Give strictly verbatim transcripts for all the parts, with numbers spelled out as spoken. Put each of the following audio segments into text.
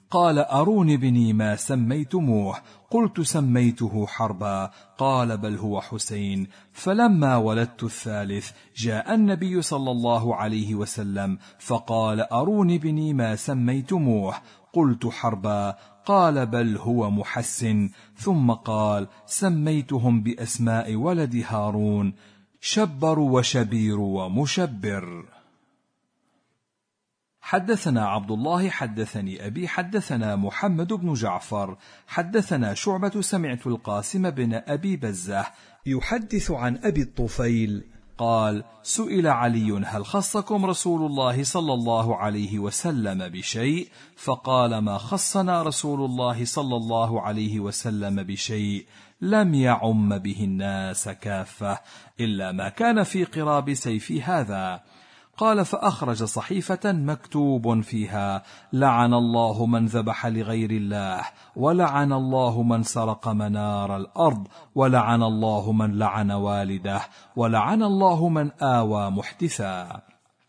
قال أروني بني ما سميتموه. قلت سميته حربا. قال بل هو حسين. فلما ولدت الثالث جاء النبي صلى الله عليه وسلم فقال أروني بني ما سميتموه. قلت حربا. قال بل هو محسن. ثم قال سميتهم بأسماء ولد هارون، شبر وشبير ومشبر. حدثنا عبد الله حدثني أبي حدثنا محمد بن جعفر حدثنا شعبة سمعت القاسم بن أبي بزة يحدث عن أبي الطفيل قال سئل علي هل خصكم رسول الله صلى الله عليه وسلم بشيء؟ فقال ما خصنا رسول الله صلى الله عليه وسلم بشيء لم يعم به الناس كافة إلا ما كان في قراب سيفي هذا. قال فأخرج صحيفة مكتوب فيها لعن الله من ذبح لغير الله، ولعن الله من سرق منار الأرض، ولعن الله من لعن والده، ولعن الله من آوى محدثا.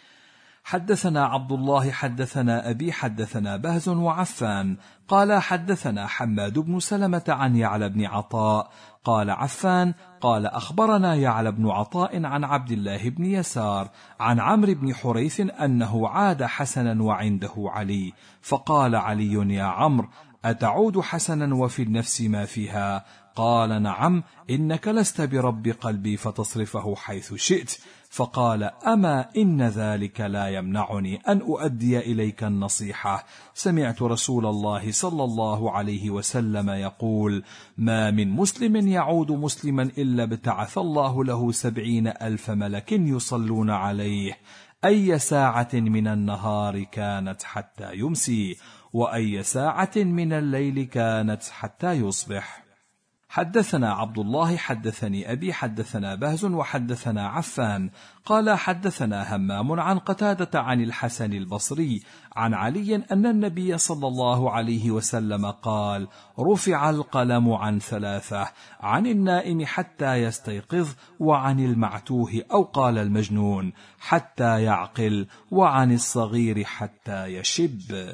حدثنا عبد الله حدثنا أبي حدثنا بهز وعفان قال حدثنا حماد بن سلمة عن يعلى بن عطاء قال عفان قال أخبرنا يعلى بن عطاء عن عبد الله بن يسار عن عمرو بن حريث أنه عاد حسنا وعنده علي، فقال علي يا عمرو أتعود حسنا وفي النفس ما فيها؟ قال نعم، إنك لست برب قلبي فتصرفه حيث شئت. فقال أما إن ذلك لا يمنعني أن أؤدي إليك النصيحة. سمعت رسول الله صلى الله عليه وسلم يقول ما من مسلم يعود مسلما إلا ابتعث الله له سبعين ألف ملك يصلون عليه أي ساعة من النهار كانت حتى يمسي، وأي ساعة من الليل كانت حتى يصبح. حدثنا عبد الله حدثني أبي حدثنا بهز وحدثنا عفان قال حدثنا همام عن قتادة عن الحسن البصري عن علي أن النبي صلى الله عليه وسلم قال رفع القلم عن ثلاثة، عن النائم حتى يستيقظ، وعن المعتوه أو قال المجنون حتى يعقل، وعن الصغير حتى يشب.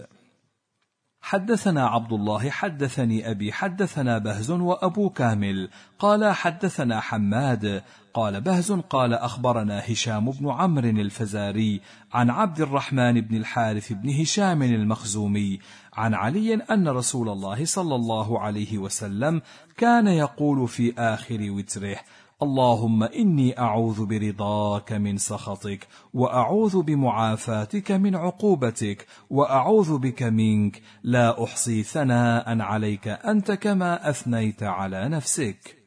حدثنا عبد الله حدثني أبي حدثنا بهز وأبو كامل قال حدثنا حماد قال بهز قال أخبرنا هشام بن عمرو الفزاري عن عبد الرحمن بن الحارث بن هشام المخزومي عن علي أن رسول الله صلى الله عليه وسلم كان يقول في آخر وتره اللهم إني أعوذ برضاك من سخطك، وأعوذ بمعافاتك من عقوبتك، وأعوذ بك منك لا أحصي ثناء عليك أنت كما أثنيت على نفسك.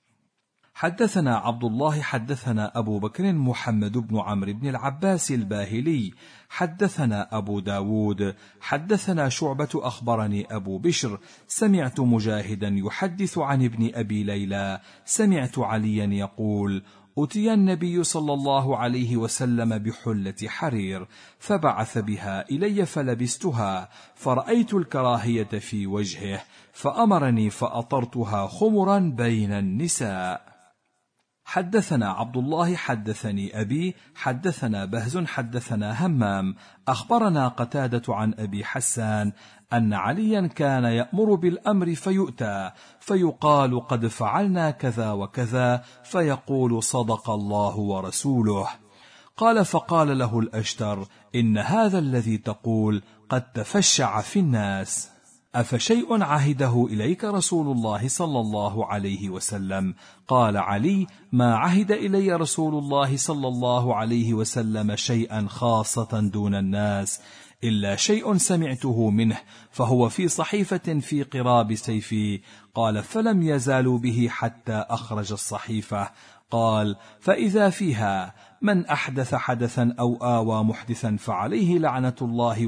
حدثنا عبد الله حدثنا أبو بكر محمد بن عمرو بن العباس الباهلي حدثنا أبو داود حدثنا شعبة أخبرني أبو بشر سمعت مجاهدا يحدث عن ابن أبي ليلى سمعت عليا يقول أتي النبي صلى الله عليه وسلم بحلة حرير فبعث بها إلي فلبستها، فرأيت الكراهية في وجهه فأمرني فأطرتها خمرا بين النساء. حدثنا عبد الله حدثني أبي حدثنا بهز حدثنا همام أخبرنا قتادة عن أبي حسان أن عليا كان يأمر بالأمر فيؤتى فيقال قد فعلنا كذا وكذا فيقول صدق الله ورسوله. قال فقال له الأشتر إن هذا الذي تقول قد تفشع في الناس، أفشيء عهده إليك رسول الله صلى الله عليه وسلم؟ قال علي ما عهد إلي رسول الله صلى الله عليه وسلم شيئا خاصة دون الناس إلا شيء سمعته منه فهو في صحيفة في قراب سيفي. قال فلم يزالوا به حتى أخرج الصحيفة. قال فإذا فيها من أحدث حدثا أو آوى محدثا فعليه لعنة الله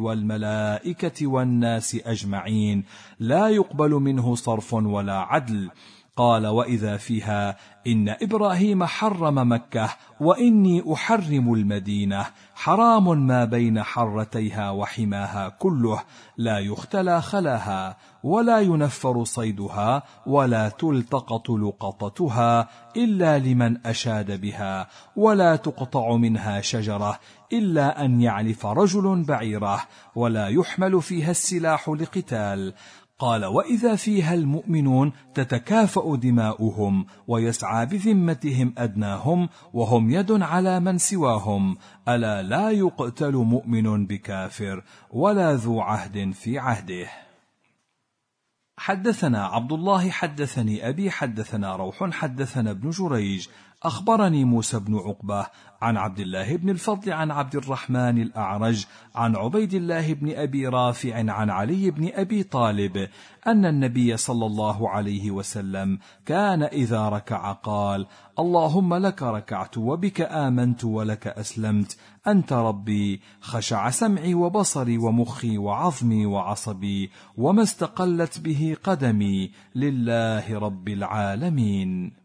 والملائكة والناس أجمعين لا يقبل منه صرف ولا عدل. قال: وإذا فيها: إن إبراهيم حرم مكة وإني أحرم المدينة، حرام ما بين حرتيها وحماها كله، لا يختلى خلاها، ولا ينفر صيدها، ولا تلتقط لقطتها إلا لمن أشاد بها، ولا تقطع منها شجرة إلا أن يعلف رجل بعيره، ولا يحمل فيها السلاح لقتال. قال: وإذا فيها المؤمنون تتكافأ دماؤهم، ويسعى بذمتهم أدناهم، وهم يد على من سواهم، ألا لا يقتل مؤمن بكافر، ولا ذو عهد في عهده. حدثنا عبد الله حدثني أبي حدثنا روح حدثنا ابن جريج أخبرني موسى بن عقبة عن عبد الله بن الفضل عن عبد الرحمن الأعرج عن عبيد الله بن أبي رافع عن علي بن أبي طالب أن النبي صلى الله عليه وسلم كان إذا ركع قال: اللهم لك ركعت وبك آمنت ولك أسلمت، أنت ربي، خشع سمعي وبصري ومخي وعظمي وعصبي، وما استقلت به قدمي، لله رب العالمين.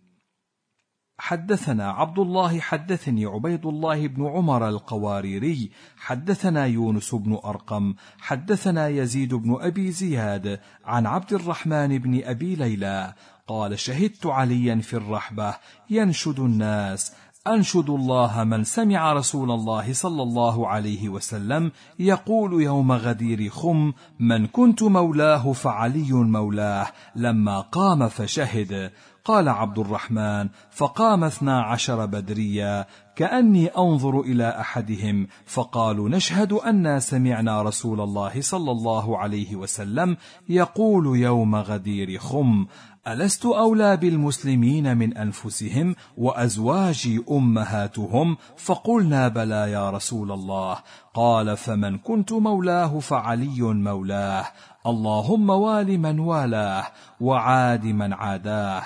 حدثنا عبد الله حدثني عبيد الله بن عمر القواريري حدثنا يونس بن أرقم حدثنا يزيد بن أبي زياد عن عبد الرحمن بن أبي ليلى قال: شهدت عليا في الرحبة ينشد الناس: أنشد الله من سمع رسول الله صلى الله عليه وسلم يقول يوم غدير خم: من كنت مولاه فعلي مولاه، لما قام فشهد. قال عبد الرحمن: فقام اثنا عشر بدريا كأني أنظر إلى أحدهم، فقالوا: نشهد أن سمعنا رسول الله صلى الله عليه وسلم يقول يوم غدير خم: ألست أولى بالمسلمين من أنفسهم وأزواجي أمهاتهم؟ فقلنا: بلى يا رسول الله. قال: فمن كنت مولاه فعلي مولاه، اللهم وال من والاه، وعاد من عاداه.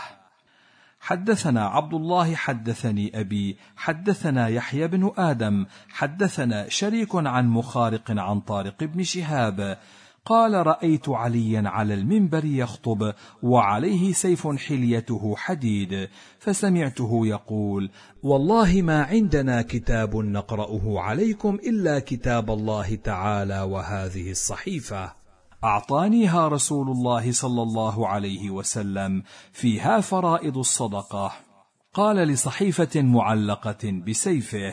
حدثنا عبد الله حدثني أبي حدثنا يحيى بن آدم حدثنا شريك عن مخارق عن طارق بن شهاب قال: رأيت عليا على المنبر يخطب وعليه سيف حليته حديد، فسمعته يقول: والله ما عندنا كتاب نقرأه عليكم إلا كتاب الله تعالى وهذه الصحيفة، أعطانيها رسول الله صلى الله عليه وسلم، فيها فرائض الصدقة. قال: لصحيفة معلقة بسيفه.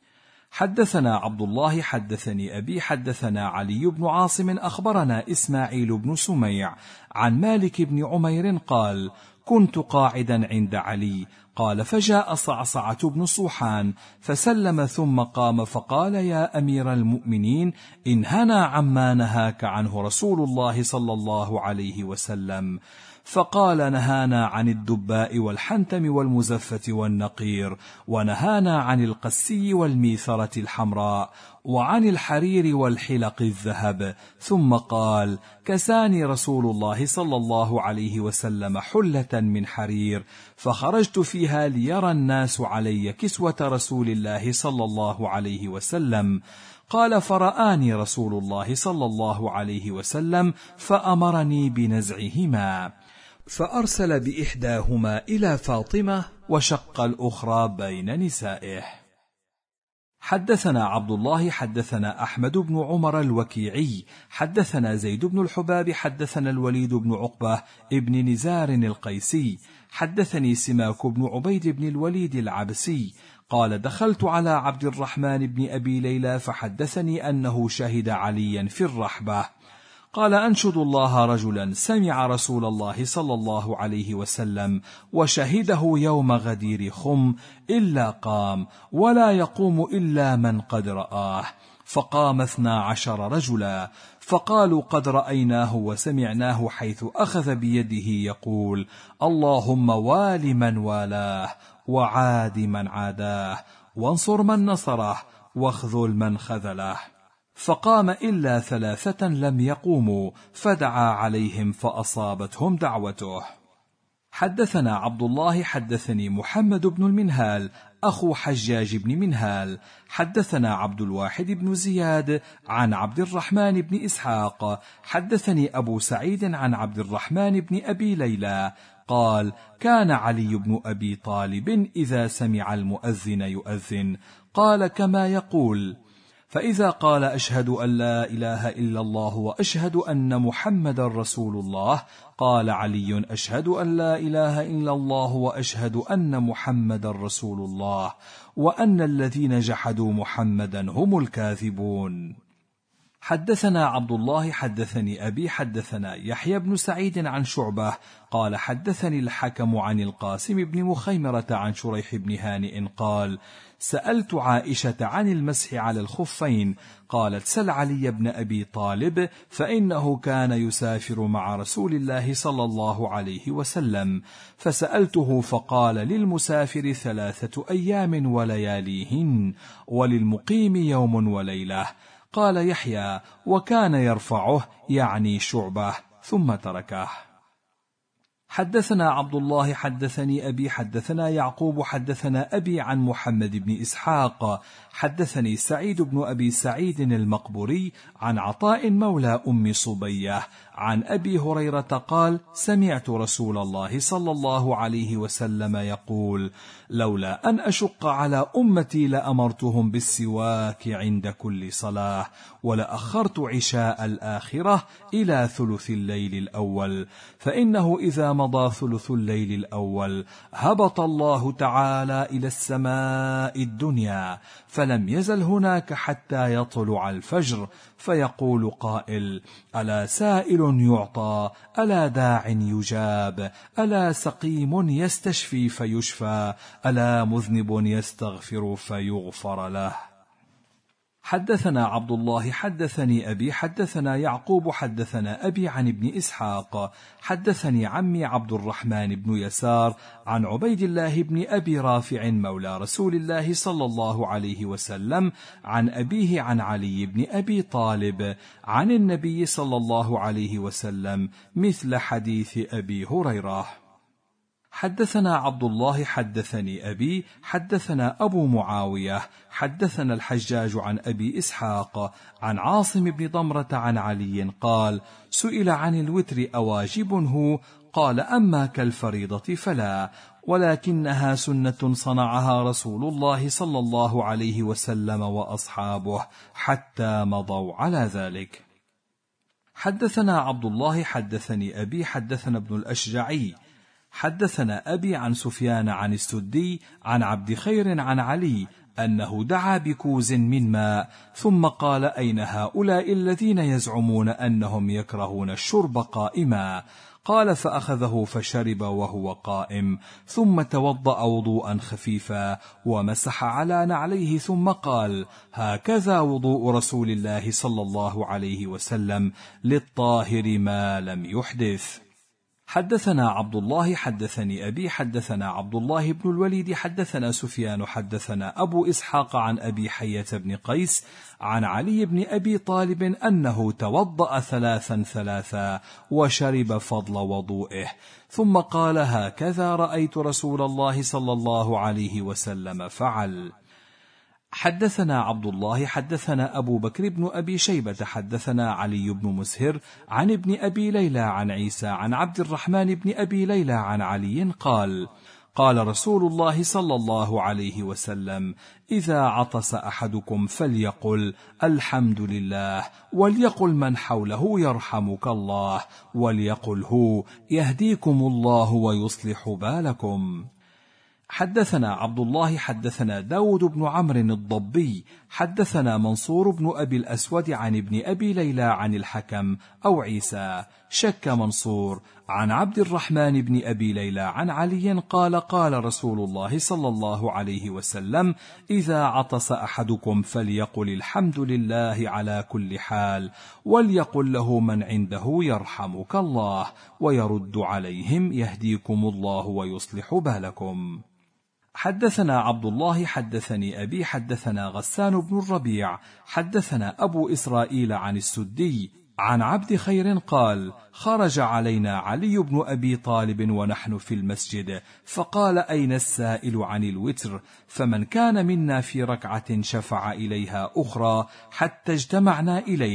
حدثنا عبد الله حدثني أبي حدثنا علي بن عاصم أخبرنا إسماعيل بن سميع عن مالك بن عمير قال: كنت قاعدا عند علي، قال: فجاء صعصعة بن صوحان فسلم ثم قام فقال: يا أمير المؤمنين، انهنا عما نهاك عنه رسول الله صلى الله عليه وسلم. فقال: نهانا عن الدباء والحنتم والمزفة والنقير، ونهانا عن القسي والميثرة الحمراء، وعن الحرير والحلق الذهب. ثم قال: كساني رسول الله صلى الله عليه وسلم حلة من حرير، فخرجت فيها ليرى الناس علي كسوة رسول الله صلى الله عليه وسلم. قال: فرآني رسول الله صلى الله عليه وسلم فأمرني بنزعهما، فأرسل بإحداهما إلى فاطمة وشق الأخرى بين نسائه. حدثنا عبد الله حدثنا أحمد بن عمر الوكيعي حدثنا زيد بن الحباب حدثنا الوليد بن عقبة ابن نزار القيسي حدثني سماك بن عبيد بن الوليد العبسي قال: دخلت على عبد الرحمن بن أبي ليلى فحدثني أنه شهد عليا في الرحبة. قال: أنشد الله رجلا سمع رسول الله صلى الله عليه وسلم وشهده يوم غدير خم إلا قام، ولا يقوم إلا من قد رآه. فقام اثنا عشر رجلا، فقالوا: قد رأيناه وسمعناه، حيث أخذ بيده يقول: اللهم وال من والاه، وعاد من عاداه، وانصر من نصره، واخذل من خذله. فقام إلا ثلاثة لم يقوموا، فدعا عليهم فأصابتهم دعوته. حدثنا عبد الله حدثني محمد بن المنهال أخو حجاج بن منهال حدثنا عبد الواحد بن زياد عن عبد الرحمن بن إسحاق حدثني أبو سعيد عن عبد الرحمن بن أبي ليلى قال: كان علي بن أبي طالب إذا سمع المؤذن يؤذن قال كما يقول، فإذا قال: أشهد أن لا إله إلا الله وأشهد أن محمد رسول الله، قال علي: أشهد أن لا إله إلا الله وأشهد أن محمد رسول الله، وأن الذين جحدوا محمدا هم الكاذبون. حدثنا عبد الله حدثني أبي حدثنا يحيى بن سعيد عن شعبة قال: حدثني الحكم عن القاسم بن مخيمرة عن شريح بن هانئ قال: سألت عائشة عن المسح على الخفين، قالت: سل علي بن أبي طالب فإنه كان يسافر مع رسول الله صلى الله عليه وسلم، فسألته فقال: للمسافر ثلاثة أيام ولياليهن، وللمقيم يوم وليلة. قال يحيى: وكان يرفعه، يعني شعبة، ثم تركه. حدثنا عبد الله حدثني أبي حدثنا يعقوب حدثنا أبي عن محمد بن إسحاق حدثني سعيد بن أبي سعيد المقبري عن عطاء مولى أم صبية عن أبي هريرة قال: سمعت رسول الله صلى الله عليه وسلم يقول: لولا أن أشق على أمتي لأمرتهم بالسواك عند كل صلاة، ولأخرت عشاء الآخرة إلى ثلث الليل الأول، فإنه إذا مضى ثلث الليل الأول هبط الله تعالى إلى السماء الدنيا، فلم يزل هناك حتى يطلع الفجر، فيقول قائل: ألا سائل يعطى، ألا داع يجاب، ألا سقيم يستشفي فيشفى، ألا مذنب يستغفر فيغفر له. حدثنا عبد الله حدثني أبي حدثنا يعقوب حدثنا أبي عن ابن إسحاق حدثني عمي عبد الرحمن بن يسار عن عبيد الله بن أبي رافع مولى رسول الله صلى الله عليه وسلم عن أبيه عن علي بن أبي طالب عن النبي صلى الله عليه وسلم مثل حديث أبي هريرة. حدثنا عبد الله حدثني أبي حدثنا أبو معاوية حدثنا الحجاج عن أبي إسحاق عن عاصم بن ضمرة عن علي قال: سئل عن الوتر أواجب هو؟ قال: أما كالفريضة فلا، ولكنها سنة صنعها رسول الله صلى الله عليه وسلم وأصحابه حتى مضوا على ذلك. حدثنا عبد الله حدثني أبي حدثنا ابن الأشجعي حدثنا أبي عن سفيان عن السدي عن عبد خير عن علي أنه دعا بكوز من ماء ثم قال: أين هؤلاء الذين يزعمون أنهم يكرهون الشرب قائما؟ قال: فأخذه فشرب وهو قائم، ثم توضأ وضوءا خفيفا ومسح على نعليه، ثم قال: هكذا وضوء رسول الله صلى الله عليه وسلم للطاهر ما لم يحدث. حدثنا عبد الله حدثني أبي حدثنا عبد الله بن الوليد حدثنا سفيان حدثنا أبو إسحاق عن أبي حية بن قيس عن علي بن أبي طالب أنه توضأ ثلاثا ثلاثا وشرب فضل وضوئه، ثم قال: هكذا رأيت رسول الله صلى الله عليه وسلم فعل. حدثنا عبد الله حدثنا أبو بكر بن أبي شيبة حدثنا علي بن مسهر عن ابن أبي ليلى عن عيسى عن عبد الرحمن بن أبي ليلى عن علي قال: قال رسول الله صلى الله عليه وسلم: إذا عطس أحدكم فليقل الحمد لله، وليقل من حوله يرحمك الله، وليقل هو يهديكم الله ويصلح بالكم. حدثنا عبد الله حدثنا داود بن عمرو الضبي حدثنا منصور بن أبي الأسود عن ابن أبي ليلى عن الحكم أو عيسى، شك منصور، عن عبد الرحمن بن أبي ليلى عن علي قال: قال رسول الله صلى الله عليه وسلم: إذا عطس أحدكم فليقل الحمد لله على كل حال، وليقل له من عنده يرحمك الله، ويرد عليهم يهديكم الله ويصلح بالكم. حدثنا عبد الله حدثني أبي حدثنا غسان بن الربيع حدثنا أبو إسرائيل عن السدي عن عبد خير قال: خرج علينا علي بن أبي طالب ونحن في المسجد، فقال: أين السائل عن الوتر؟ فمن كان منا في ركعة شفع إليها أخرى حتى اجتمعنا إليه،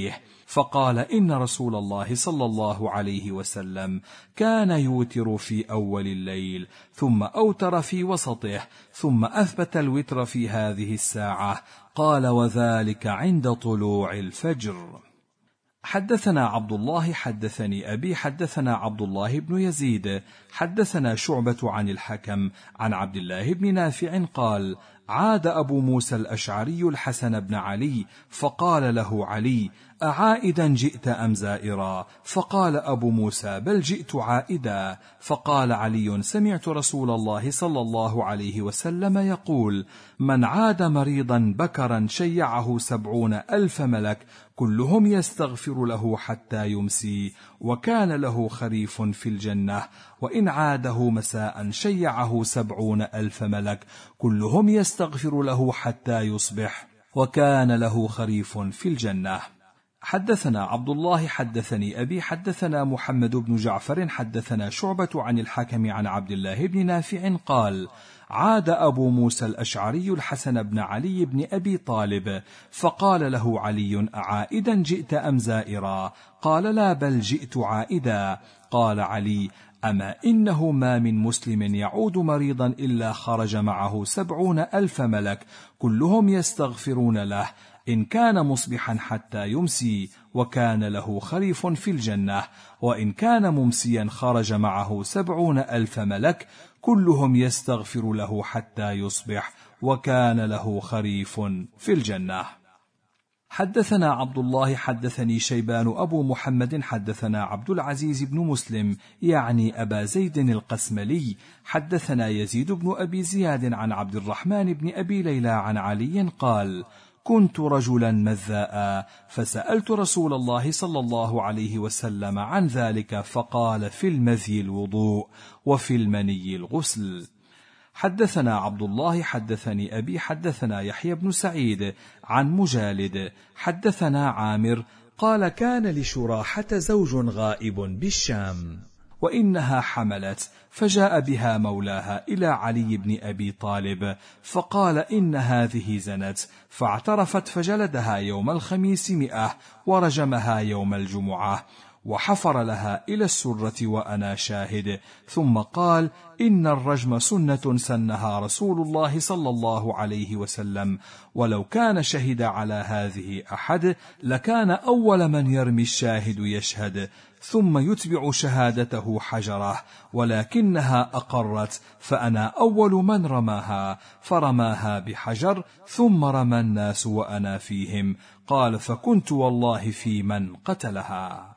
فقال إن رسول الله صلى الله عليه وسلم كان يوتر في أول الليل ثم أوتر في وسطه ثم أثبت الوتر في هذه الساعة. قال وذلك عند طلوع الفجر. حدثنا عبد الله حدثني أبي حدثنا عبد الله بن يزيد حدثنا شعبة عن الحكم عن عبد الله بن نافع قال عاد أبو موسى الأشعري الحسن بن علي فقال له علي أعائدا جئت أم زائرا؟ فقال أبو موسى بل جئت عائدا. فقال علي سمعت رسول الله صلى الله عليه وسلم يقول من عاد مريضا بكرا شيعه سبعون ألف ملك كلهم يستغفر له حتى يمسي وكان له خريف في الجنة، وإن عاده مساء شيعه سبعون ألف ملك كلهم يستغفر له حتى يصبح وكان له خريف في الجنة. حدثنا عبد الله حدثني أبي حدثنا محمد بن جعفر حدثنا شعبة عن الحكم عن عبد الله بن نافع قال عاد أبو موسى الأشعري الحسن بن علي بن أبي طالب فقال له علي أعائدا جئت أم زائرا؟ قال لا بل جئت عائدا. قال علي أما إنه ما من مسلم يعود مريضا إلا خرج معه سبعون ألف ملك كلهم يستغفرون له إن كان مصبحا حتى يمسي وكان له خريف في الجنة، وإن كان ممسيا خرج معه سبعون ألف ملك كلهم يستغفر له حتى يصبح وكان له خريف في الجنة. حدثنا عبد الله حدثني شيبان أبو محمد حدثنا عبد العزيز بن مسلم يعني أبا زيد القسملي حدثنا يزيد بن أبي زياد عن عبد الرحمن بن أبي ليلى عن علي قال كنت رجلا مذاء فسألت رسول الله صلى الله عليه وسلم عن ذلك فقال في المذي الوضوء وفي المني الغسل. حدثنا عبد الله حدثني أبي حدثنا يحيى بن سعيد عن مجالد حدثنا عامر قال كان لشراحة زوج غائب بالشام وإنها حملت فجاء بها مولاها إلى علي بن أبي طالب فقال إن هذه زنت فاعترفت فجلدها يوم الخميس مئة ورجمها يوم الجمعة وحفر لها إلى السرة وأنا شاهد، ثم قال إن الرجم سنة سنها رسول الله صلى الله عليه وسلم ولو كان شهد على هذه أحد لكان أول من يرمي الشاهد يشهد ثم يتبع شهادته حجره، ولكنها أقرت فأنا أول من رماها فرماها بحجر ثم رمى الناس وأنا فيهم. قال فكنت والله في من قتلها.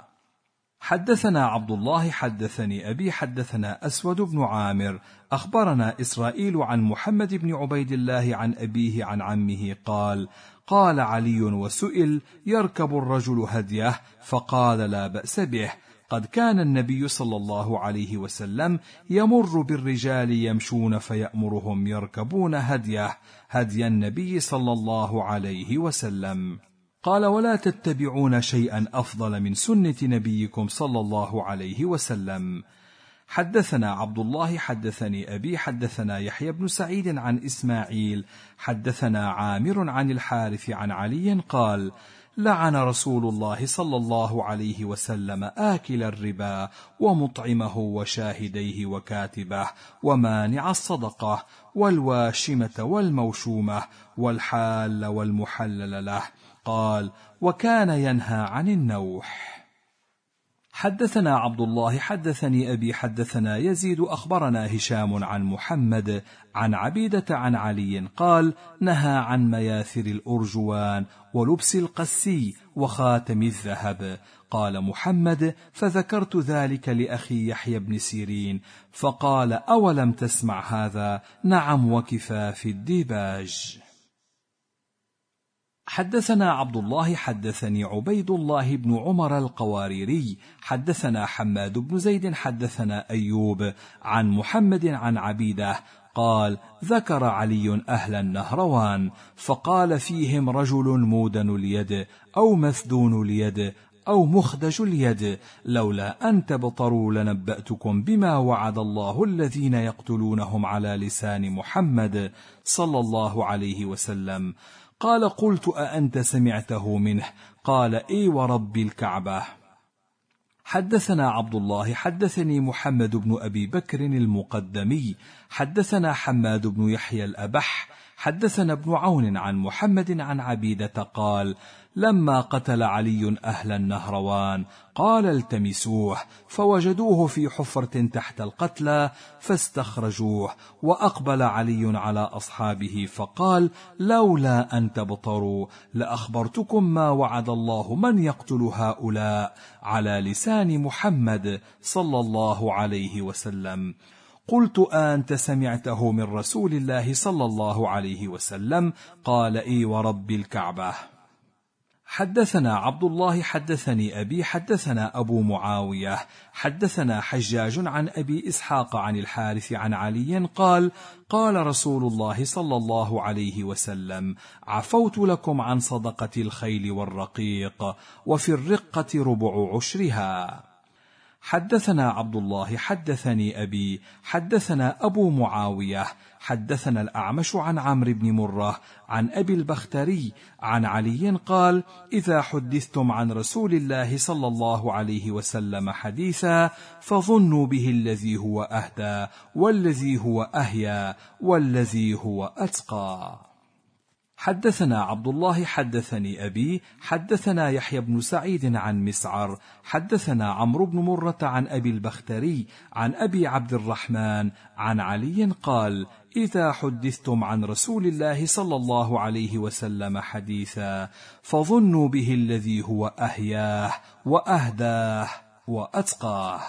حدثنا عبد الله حدثني أبي حدثنا أسود بن عامر أخبرنا إسرائيل عن محمد بن عبيد الله عن أبيه عن عمه قال قال علي وسئل يركب الرجل هديه فقال لا بأس به، قد كان النبي صلى الله عليه وسلم يمر بالرجال يمشون فيأمرهم يركبون هديه هدي النبي صلى الله عليه وسلم. قال ولا تتبعون شيئا أفضل من سنة نبيكم صلى الله عليه وسلم. حدثنا عبد الله حدثني أبي حدثنا يحيى بن سعيد عن إسماعيل حدثنا عامر عن الحارث عن علي قال لعن رسول الله صلى الله عليه وسلم آكل الربا ومطعمه وشاهديه وكاتبه ومانع الصدقة والواشمة والموشومة والحال والمحلل له. قال وكان ينهى عن النوح. حدثنا عبد الله حدثني أبي حدثنا يزيد أخبرنا هشام عن محمد عن عبيدة عن علي قال نهى عن مياثر الأرجوان ولبس القسي وخاتم الذهب. قال محمد فذكرت ذلك لأخي يحيى بن سيرين فقال أولم تسمع هذا؟ نعم وكفاف الديباج. حدثنا عبد الله حدثني عبيد الله بن عمر القواريري حدثنا حماد بن زيد حدثنا أيوب عن محمد عن عبيدة قال ذكر علي أهل النهروان فقال فيهم رجل مودن اليد أو مثدون اليد أو مخدج اليد لولا أن تبطروا لنبأتكم بما وعد الله الذين يقتلونهم على لسان محمد صلى الله عليه وسلم. قال: قلت: أأنت سمعته منه؟ قال: إي ورب الكعبة. حدثنا عبد الله حدثني محمد بن أبي بكر المقدمي حدثنا حماد بن يحيى الأبح حدثنا ابن عون عن محمد عن عبيدة قال: لما قتل علي أهل النهروان قال: التمسوه، فوجدوه في حفرة تحت القتلى فاستخرجوه، وأقبل علي على أصحابه فقال: لولا أن تبطروا لأخبرتكم ما وعد الله من يقتل هؤلاء على لسان محمد صلى الله عليه وسلم. قلت: أنت سمعته من رسول الله صلى الله عليه وسلم؟ قال: إي ورب الكعبة. حدثنا عبد الله حدثني أبي حدثنا أبو معاوية حدثنا حجاج عن أبي إسحاق عن الحارث عن علي قال: قال رسول الله صلى الله عليه وسلم: عفوت لكم عن صدقة الخيل والرقيق، وفي الرقة ربع عشرها. حدثنا عبد الله حدثني أبي حدثنا أبو معاوية حدثنا الأعمش عن عمرو بن مرة عن أبي البختري عن علي قال: إذا حدثتم عن رسول الله صلى الله عليه وسلم حديثا فظنوا به الذي هو أهدى والذي هو أهيا والذي هو أتقى. حدثنا عبد الله حدثني أبي حدثنا يحيى بن سعيد عن مسعر حدثنا عمرو بن مرة عن أبي البختري عن أبي عبد الرحمن عن علي قال: إذا حدثتم عن رسول الله صلى الله عليه وسلم حديثا فظنوا به الذي هو أهياه وأهداه وأتقاه.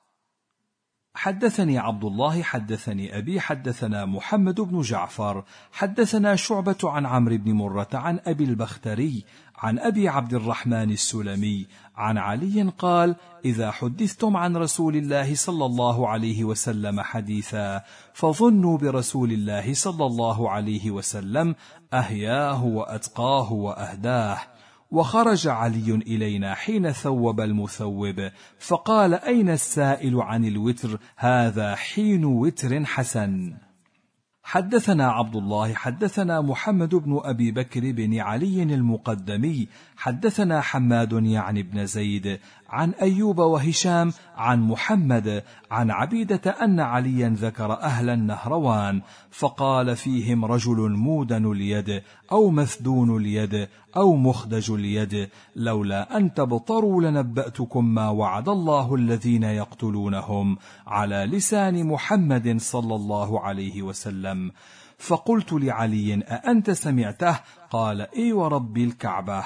حدثني عبد الله حدثني أبي حدثنا محمد بن جعفر حدثنا شعبة عن عمرو بن مرة عن أبي البختري عن أبي عبد الرحمن السلمي عن علي قال: إذا حدثتم عن رسول الله صلى الله عليه وسلم حديثا فظنوا برسول الله صلى الله عليه وسلم أهياه وأتقاه وأهداه. وخرج علي إلينا حين ثوب المثوب فقال: أين السائل عن الوتر؟ هذا حين وتر حسن. حدثنا عبد الله حدثنا محمد بن أبي بكر بن علي المقدمي حدثنا حماد يعني بن زيد عن أيوب وهشام عن محمد عن عبيدة أن عليا ذكر أهل النهروان فقال فيهم رجل مودن اليد أو مثدون اليد أو مخدج اليد، لولا أن تبطروا لنبأتكم ما وعد الله الذين يقتلونهم على لسان محمد صلى الله عليه وسلم. فقلت لعلي: أأنت سمعته؟ قال: إي ورب الكعبة.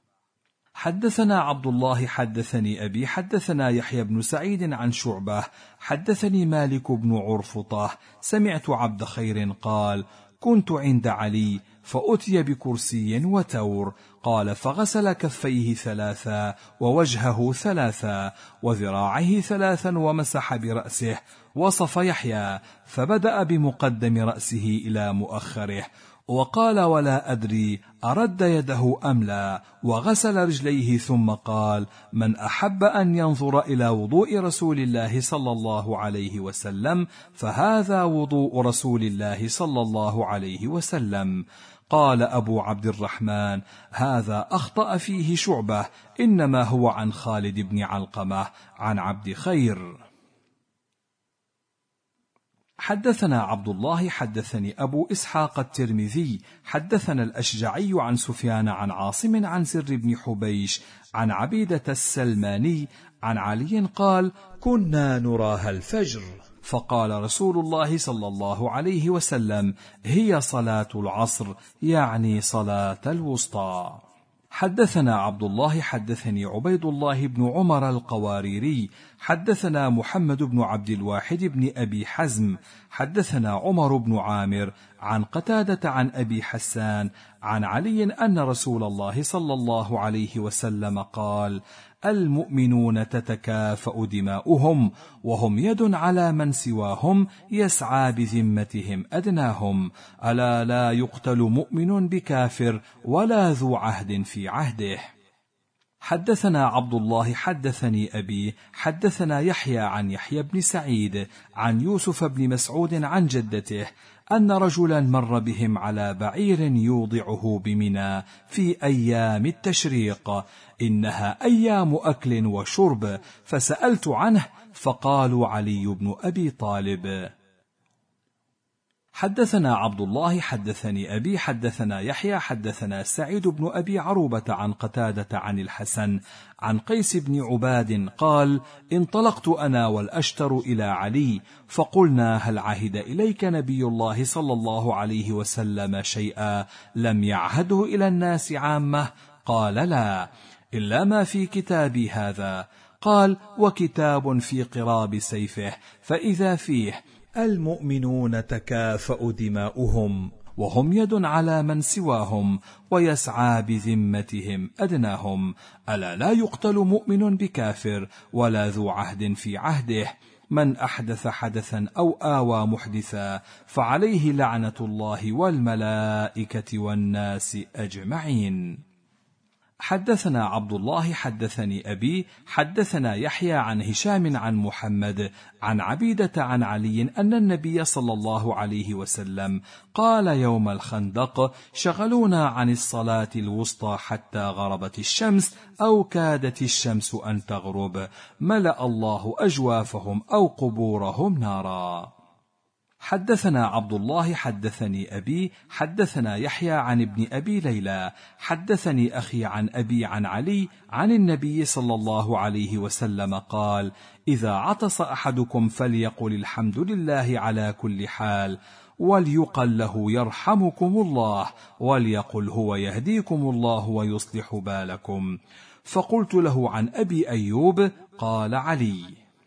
حدثنا عبد الله حدثني أبي حدثنا يحيى بن سعيد عن شعبة حدثني مالك بن عرفطة سمعت عبد خير قال: كنت عند علي فأتي بكرسي وتور، قال: فغسل كفيه ثلاثا ووجهه ثلاثا وذراعه ثلاثا ومسح برأسه. وصف يحيى فبدأ بمقدم رأسه إلى مؤخره وقال: ولا أدري أرد يده أم لا، وغسل رجليه ثم قال: من أحب أن ينظر إلى وضوء رسول الله صلى الله عليه وسلم فهذا وضوء رسول الله صلى الله عليه وسلم. قال أبو عبد الرحمن: هذا أخطأ فيه شعبة، إنما هو عن خالد بن علقمة عن عبد خير. حدثنا عبد الله حدثني أبو إسحاق الترمذي حدثنا الأشجعي عن سفيان عن عاصم عن زر بن حبيش عن عبيدة السلماني عن علي قال: كنا نراها الفجر، فقال رسول الله صلى الله عليه وسلم: هي صلاة العصر، يعني صلاة الوسطى. حدثنا عبد الله حدثني عبيد الله بن عمر القواريري حدثنا محمد بن عبد الواحد بن أبي حزم حدثنا عمر بن عامر عن قتادة عن أبي حسان عن علي أن رسول الله صلى الله عليه وسلم قال: المؤمنون تتكافأ دماؤهم، وهم يد على من سواهم يسعى بذمتهم أدناهم، ألا لا يقتل مؤمن بكافر ولا ذو عهد في عهده. حدثنا عبد الله حدثني أبي حدثنا يحيى عن يحيى بن سعيد عن يوسف بن مسعود عن جدته أن رجلا مر بهم على بعير يوضعه بمنى في أيام التشريق، إنها أيام أكل وشرب، فسألت عنه فقالوا علي بن أبي طالب. حدثنا عبد الله حدثني أبي حدثنا يحيى حدثنا سعيد بن أبي عروبة عن قتادة عن الحسن عن قيس بن عباد قال: انطلقت أنا والأشتر إلى علي فقلنا: هل عهد إليك نبي الله صلى الله عليه وسلم شيئا لم يعهده إلى الناس عامة؟ قال: لا، إلا ما في كتابي هذا. قال: وكتاب في قراب سيفه، فإذا فيه: المؤمنون تكافأ دماؤهم وهم يد على من سواهم ويسعى بذمتهم أدناهم، ألا لا يقتل مؤمن بكافر ولا ذو عهد في عهده، من أحدث حدثا أو آوى محدثا فعليه لعنة الله والملائكة والناس أجمعين. حدثنا عبد الله حدثني أبي حدثنا يحيى عن هشام عن محمد عن عبيدة عن علي أن النبي صلى الله عليه وسلم قال يوم الخندق: شغلونا عن الصلاة الوسطى حتى غربت الشمس أو كادت الشمس أن تغرب، ملأ الله أجوافهم أو قبورهم نارا. حدثنا عبد الله حدثني أبي حدثنا يحيى عن ابن أبي ليلى حدثني أخي عن أبي عن علي عن النبي صلى الله عليه وسلم قال: إذا عطس أحدكم فليقل الحمد لله على كل حال، وليقل له يرحمكم الله، وليقل هو يهديكم الله ويصلح بالكم. فقلت له عن أبي أيوب، قال علي.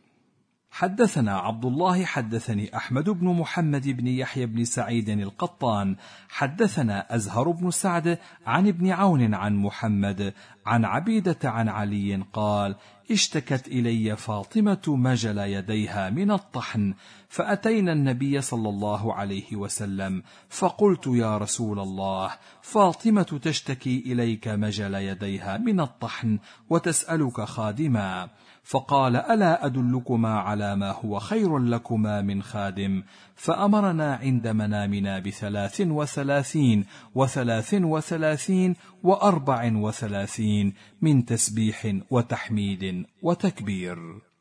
حدثنا عبد الله حدثني أحمد بن محمد بن يحيى بن سعيد القطان حدثنا أزهر بن سعد عن ابن عون عن محمد عن عبيدة عن علي قال: اشتكت إلي فاطمة مجل يديها من الطحن، فأتينا النبي صلى الله عليه وسلم فقلت: يا رسول الله، فاطمة تشتكي إليك مجل يديها من الطحن وتسألك خادما. فقال: ألا أدلكما على ما هو خير لكما من خادم؟ فأمرنا عند منامنا بثلاث وثلاثين وثلاث وثلاثين وأربع وثلاثين من تسبيح وتحميد وتكبير.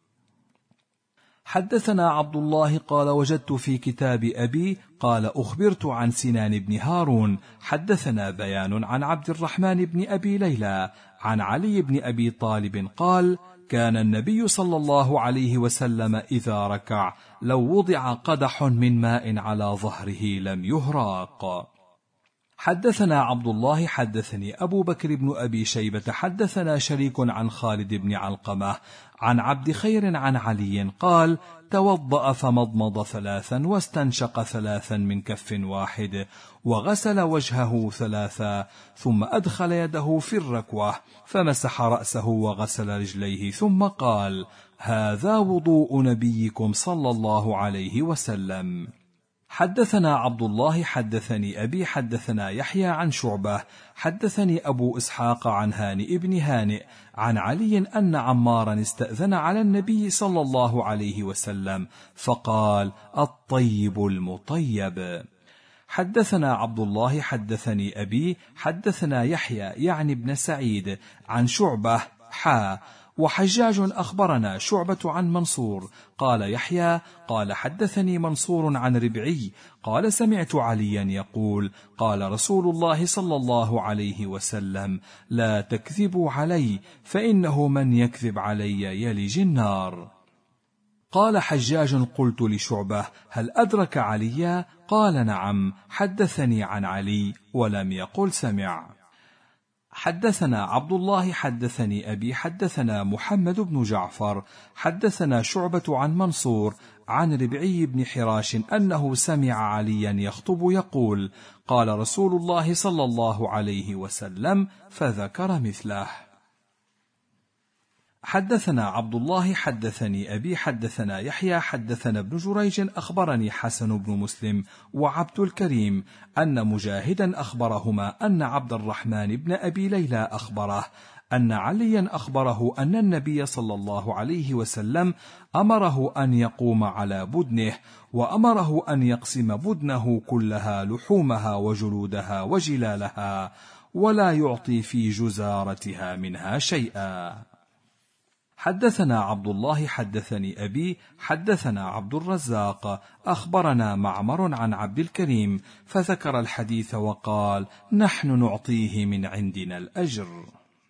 حدثنا عبد الله قال: وجدت في كتاب أبي قال: أخبرت عن سنان بن هارون حدثنا بيان عن عبد الرحمن بن أبي ليلى عن علي بن أبي طالب قال: كان النبي صلى الله عليه وسلم إذا ركع لو وضع قدح من ماء على ظهره لم يهراق. حدثنا عبد الله حدثني أبو بكر بن أبي شيبة حدثنا شريك عن خالد بن علقمة عن عبد خير عن علي قال: توضأ فمضمض ثلاثا واستنشق ثلاثا من كف واحد وغسل وجهه ثلاثا، ثم أدخل يده في الركوة فمسح رأسه وغسل رجليه، ثم قال: هذا وضوء نبيكم صلى الله عليه وسلم. حدثنا عبد الله حدثني أبي حدثنا يحيى عن شعبة حدثني أبو إسحاق عن هانئ بن هانئ عن علي أن عمارا استأذن على النبي صلى الله عليه وسلم فقال: الطيب المطيب. حدثنا عبد الله حدثني أبي حدثنا يحيى يعني ابن سعيد عن شعبة حا وحجاج أخبرنا شعبة عن منصور قال يحيى قال حدثني منصور عن ربعي قال: سمعت عليا يقول: قال رسول الله صلى الله عليه وسلم: لا تكذبوا علي، فإنه من يكذب علي يلج النار. قال حجاج: قلت لشعبة: هل أدرك عليا؟ قال: نعم، حدثني عن علي، ولم يقل سمع. حدثنا عبد الله حدثني أبي حدثنا محمد بن جعفر حدثنا شعبة عن منصور عن ربعي بن حراش أنه سمع عليا يخطب يقول: قال رسول الله صلى الله عليه وسلم، فذكر مثله. حدثنا عبد الله حدثني أبي حدثنا يحيى حدثنا ابن جريج أخبرني حسن بن مسلم وعبد الكريم أن مجاهدا أخبرهما أن عبد الرحمن بن أبي ليلى أخبره أن عليا أخبره أن النبي صلى الله عليه وسلم أمره أن يقوم على بدنه، وأمره أن يقسم بدنه كلها لحومها وجلودها وجلالها، ولا يعطي في جزارتها منها شيئا. حدثنا عبد الله حدثني أبي حدثنا عبد الرزاق أخبرنا معمر عن عبد الكريم فذكر الحديث وقال: نحن نعطيه من عندنا الأجر.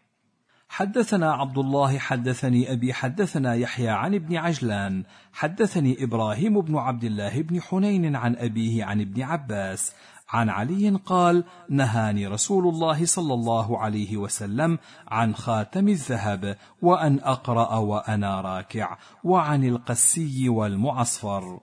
حدثنا عبد الله حدثني أبي حدثنا يحيى عن ابن عجلان حدثني إبراهيم بن عبد الله بن حنين عن أبيه عن ابن عباس عن علي قال: نهاني رسول الله صلى الله عليه وسلم عن خاتم الذهب وأن أقرأ وأنا راكع، وعن القسي والمعصفر.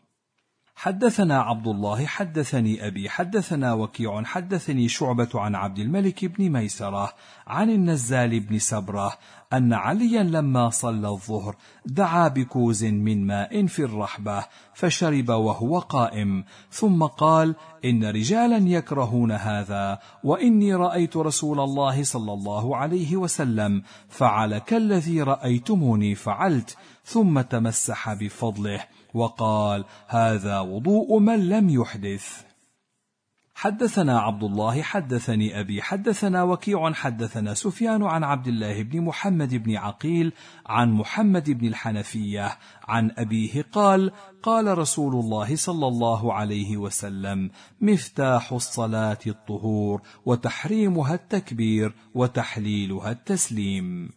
حدثنا عبد الله حدثني أبي حدثنا وكيع حدثني شعبة عن عبد الملك بن ميسرة عن النزال بن سبرة أن عليا لما صلى الظهر دعا بكوز من ماء في الرحبة فشرب وهو قائم، ثم قال: إن رجالا يكرهون هذا، وإني رأيت رسول الله صلى الله عليه وسلم فعل كالذي رأيتموني فعلت، ثم تمسح بفضله وقال: هذا وضوء من لم يحدث. حدثنا عبد الله حدثني أبي حدثنا وكيع حدثنا سفيان عن عبد الله بن محمد بن عقيل عن محمد بن الحنفية عن أبيه قال: قال رسول الله صلى الله عليه وسلم: مفتاح الصلاة الطهور، وتحريمها التكبير، وتحليلها التسليم.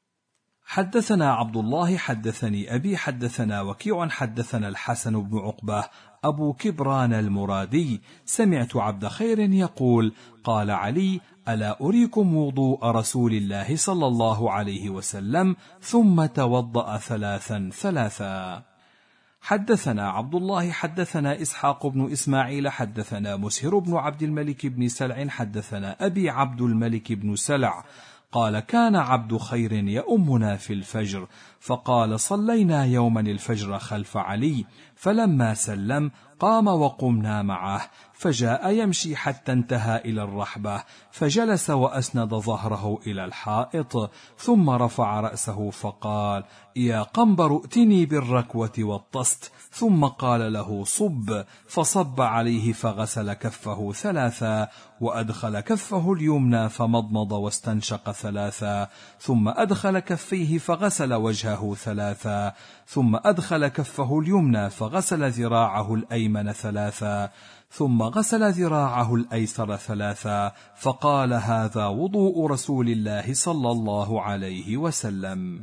حدثنا عبد الله حدثني أبي حدثنا وكيع حدثنا الحسن بن عقبة أبو كبران المرادي سمعت عبد خير يقول: قال علي: ألا أريكم وضوء رسول الله صلى الله عليه وسلم؟ ثم توضأ ثلاثا ثلاثا. حدثنا عبد الله حدثنا إسحاق بن إسماعيل حدثنا مسهر بن عبد الملك بن سلع حدثنا أبي عبد الملك بن سلع قال: كان عبد خير يؤمنا في الفجر، فقال: صلينا يوما الفجر خلف علي، فلما سلم قام وقمنا معه، فجاء يمشي حتى انتهى إلى الرحبة، فجلس وأسند ظهره إلى الحائط، ثم رفع رأسه فقال: يا قنبر ائتني بالركوة والطست، ثم قال له: صب، فصب عليه فغسل كفه ثلاثا، وأدخل كفه اليمنى فمضمض واستنشق ثلاثا، ثم أدخل كفيه فغسل وجهه ثلاثا، ثم أدخل كفه اليمنى فغسل ذراعه الأيمن ثلاثا، ثم غسل ذراعه الأيسر ثلاثا، فقال: هذا وضوء رسول الله صلى الله عليه وسلم.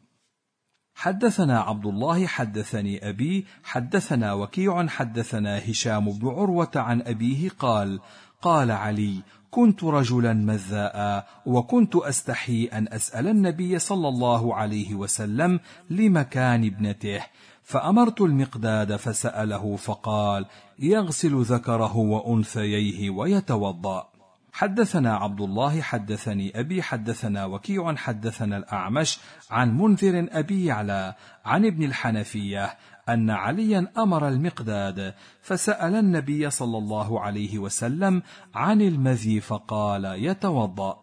حدثنا عبد الله حدثني أبي حدثنا وكيع حدثنا هشام بن عروة عن أبيه قال: قال علي: كنت رجلا مذاء، وكنت أستحي أن أسأل النبي صلى الله عليه وسلم لمكان ابنته، فأمرت المقداد فسأله فقال: يغسل ذكره وأنثييه ويتوضأ. حدثنا عبد الله حدثني أبي حدثنا وكيع حدثنا الأعمش عن منذر أبي يعلى عن ابن الحنفية أن عليا أمر المقداد فسأل النبي صلى الله عليه وسلم عن المذي فقال: يتوضأ.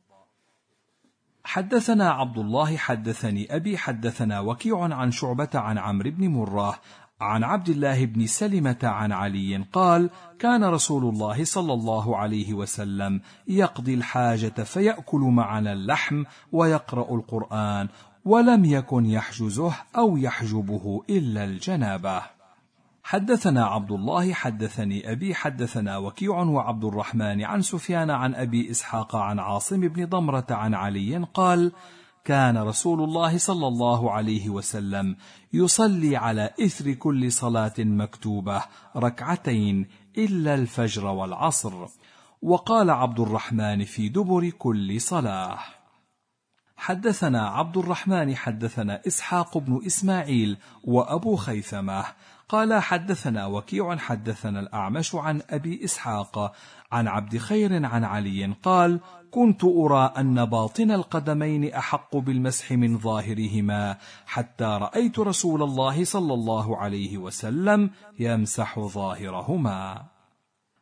حدثنا عبد الله حدثني أبي حدثنا وكيع عن شعبة عن عمرو بن مرة عن عبد الله بن سلمة عن علي قال: كان رسول الله صلى الله عليه وسلم يقضي الحاجة فيأكل معنا اللحم ويقرأ القرآن، ولم يكن يحجزه أو يحجبه إلا الجنابة. حدثنا عبد الله حدثني أبي حدثنا وكيع وعبد الرحمن عن سفيان عن أبي إسحاق عن عاصم بن ضمرة عن علي قال: كان رسول الله صلى الله عليه وسلم يصلي على إثر كل صلاة مكتوبة ركعتين إلا الفجر والعصر. وقال عبد الرحمن: في دبر كل صلاة. حدثنا عبد الرحمن حدثنا إسحاق بن إسماعيل وأبو خيثمة قال: حدثنا وكيع حدثنا الأعمش عن أبي إسحاق عن عبد خير عن علي قال: كنت أرى أن باطن القدمين أحق بالمسح من ظاهرهما، حتى رأيت رسول الله صلى الله عليه وسلم يمسح ظاهرهما.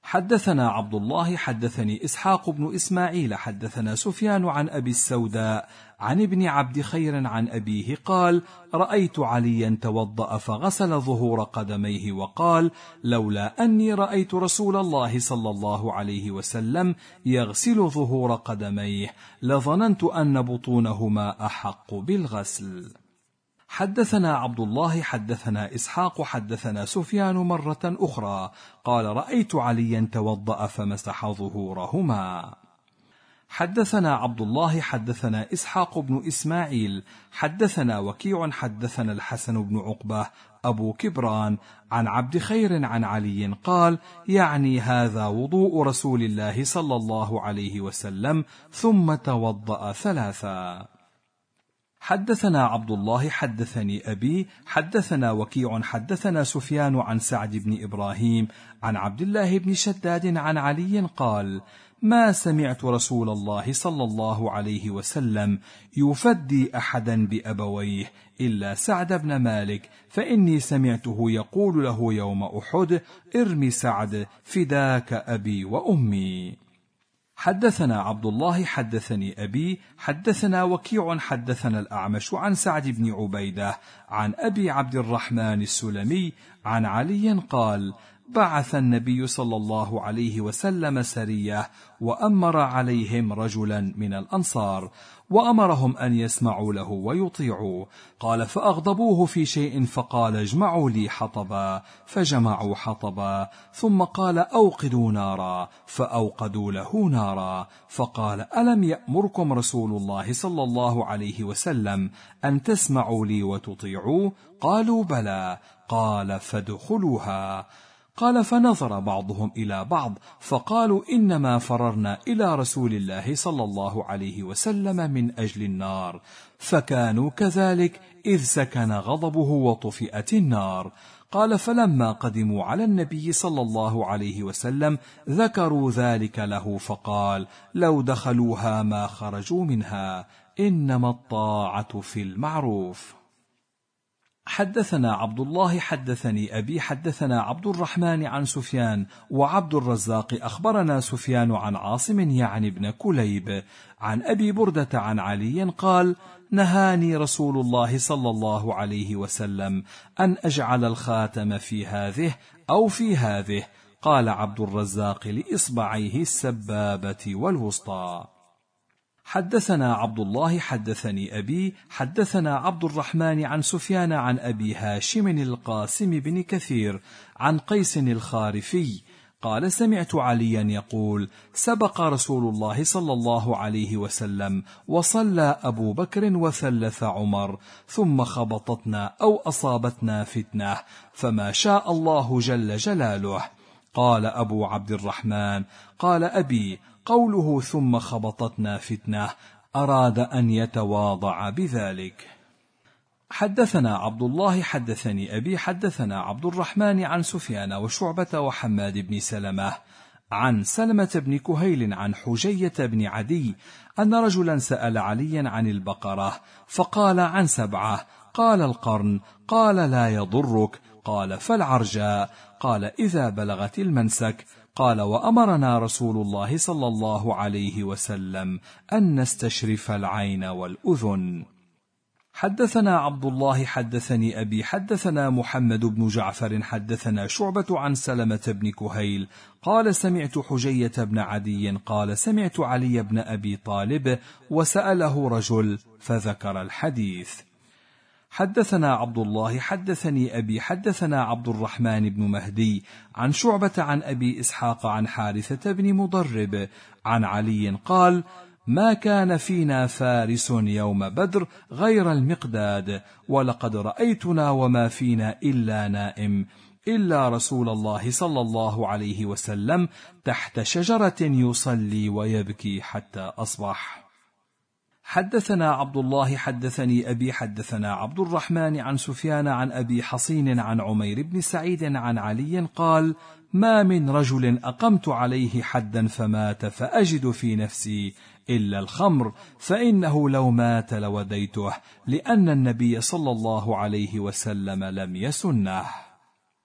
حدثنا عبد الله حدثني إسحاق بن إسماعيل حدثنا سفيان عن أبي السوداء عن ابن عبد خير عن أبيه قال: رأيت عليا توضأ فغسل ظهور قدميه وقال: لولا أني رأيت رسول الله صلى الله عليه وسلم يغسل ظهور قدميه لظننت أن بطونهما أحق بالغسل. حدثنا عبد الله حدثنا إسحاق حدثنا سفيان مرة أخرى قال: رأيت عليا توضأ فمسح ظهورهما. حدثنا عبد الله حدثنا إسحاق بن إسماعيل حدثنا وكيع حدثنا الحسن بن عقبة أبو كبران عن عبد خير عن علي قال: يعني هذا وضوء رسول الله صلى الله عليه وسلم ثم توضأ ثلاثا. حدثنا عبد الله حدثني أبي حدثنا وكيع حدثنا سفيان عن سعد بن إبراهيم عن عبد الله بن شداد عن علي قال: ما سمعت رسول الله صلى الله عليه وسلم يفدي أحدا بأبويه إلا سعد بن مالك، فإني سمعته يقول له يوم أحد: ارمي سعد فداك أبي وأمي. حدثنا عبد الله حدثني أبي حدثنا وكيع حدثنا الأعمش عن سعد بن عبيدة عن أبي عبد الرحمن السلمي عن علي قال: بعث النبي صلى الله عليه وسلم سرية وأمر عليهم رجلا من الأنصار وأمرهم أن يسمعوا له ويطيعوا. قال: فأغضبوه في شيء فقال: اجمعوا لي حطبا، فجمعوا حطبا، ثم قال: أوقدوا نارا، فأوقدوا له نارا، فقال: ألم يأمركم رسول الله صلى الله عليه وسلم أن تسمعوا لي وتطيعوا؟ قالوا: بلى. قال: فادخلوها. قال: فنظر بعضهم إلى بعض فقالوا: إنما فررنا إلى رسول الله صلى الله عليه وسلم من أجل النار، فكانوا كذلك إذ سكن غضبه وطفئت النار. قال: فلما قدموا على النبي صلى الله عليه وسلم ذكروا ذلك له فقال: لو دخلوها ما خرجوا منها، إنما الطاعة في المعروف. حدثنا عبد الله حدثني أبي حدثنا عبد الرحمن عن سفيان وعبد الرزاق أخبرنا سفيان عن عاصم يعني ابن كليب عن أبي بردة عن علي قال: نهاني رسول الله صلى الله عليه وسلم أن أجعل الخاتم في هذه أو في هذه. قال عبد الرزاق: لإصبعيه السبابة والوسطى. حدثنا عبد الله حدثني أبي حدثنا عبد الرحمن عن سفيان عن أبي هاشم القاسم بن كثير عن قيس الخارفي قال: سمعت عليا يقول: سبق رسول الله صلى الله عليه وسلم وصلى أبو بكر وثلث عمر، ثم خبطتنا أو أصابتنا فتنة، فما شاء الله جل جلاله. قال أبو عبد الرحمن: قال أبي: قوله ثم خبطتنا فتنة أراد أن يتواضع بذلك. حدثنا عبد الله حدثني أبي حدثنا عبد الرحمن عن سفيان وشعبة وحماد بن سلمة عن سلمة بن كهيل عن حجية بن عدي أن رجلا سأل عليا عن البقرة فقال: عن سبعة. قال: القرن. قال: لا يضرك. قال: فالعرجاء. قال: إذا بلغت المنسك. قال: وأمرنا رسول الله صلى الله عليه وسلم أن نستشرف العين والأذن. حدثنا عبد الله حدثني أبي حدثنا محمد بن جعفر حدثنا شعبة عن سلمة بن كهيل قال: سمعت حجية بن عدي قال: سمعت علي بن أبي طالب وسأله رجل فذكر الحديث. حدثنا عبد الله حدثني أبي حدثنا عبد الرحمن بن مهدي عن شعبة عن أبي إسحاق عن حارثة بن مضرب عن علي قال: ما كان فينا فارس يوم بدر غير المقداد، ولقد رأيتنا وما فينا إلا نائم، إلا رسول الله صلى الله عليه وسلم تحت شجرة يصلي ويبكي حتى أصبح. حدثنا عبد الله حدثني أبي حدثنا عبد الرحمن عن سفيان عن أبي حصين عن عمير بن سعيد عن علي قال: ما من رجل أقمت عليه حدا فمات فأجد في نفسي إلا الخمر، فإنه لو مات لوديته، لأن النبي صلى الله عليه وسلم لم يسنه.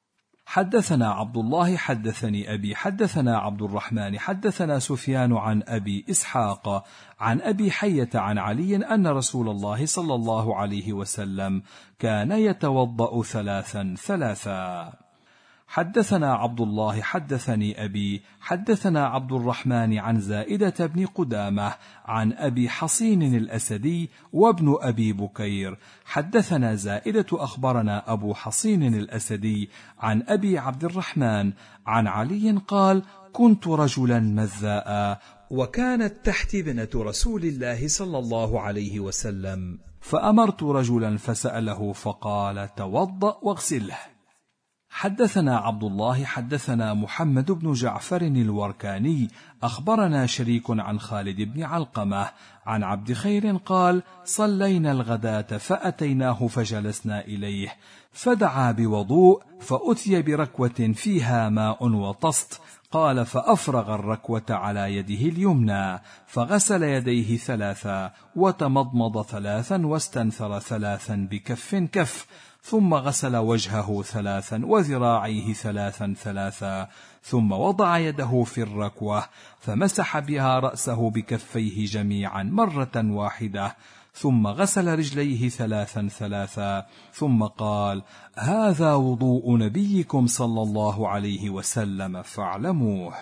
حدثنا عبد الله حدثني أبي حدثنا عبد الرحمن حدثنا سفيان عن أبي إسحاق عن أبي حية عن علي أن رسول الله صلى الله عليه وسلم كان يتوضأ ثلاثا ثلاثا. حدثنا عبد الله حدثني أبي حدثنا عبد الرحمن عن زائدة بن قدامة عن أبي حصين الأسدي وابن أبي بكير حدثنا زائدة أخبرنا أبو حصين الأسدي عن أبي عبد الرحمن عن علي قال: كنت رجلا مذاء وكانت تحتي ابنة رسول الله صلى الله عليه وسلم، فأمرت رجلا فسأله فقال: توضأ واغسله. حدثنا عبد الله حدثنا محمد بن جعفر الوركاني أخبرنا شريك عن خالد بن علقمة عن عبد خير قال: صلينا الغداة فأتيناه فجلسنا إليه فدعا بوضوء فأتي بركوة فيها ماء وطست، قال: فأفرغ الركوة على يده اليمنى فغسل يديه ثلاثا وتمضمض ثلاثا واستنثر ثلاثا بكف كف، ثم غسل وجهه ثلاثا وذراعيه ثلاثا ثلاثا، ثم وضع يده في الركوة فمسح بها رأسه بكفيه جميعا مرة واحدة، ثم غسل رجليه ثلاثا ثلاثا، ثم قال: هذا وضوء نبيكم صلى الله عليه وسلم فاعلموه.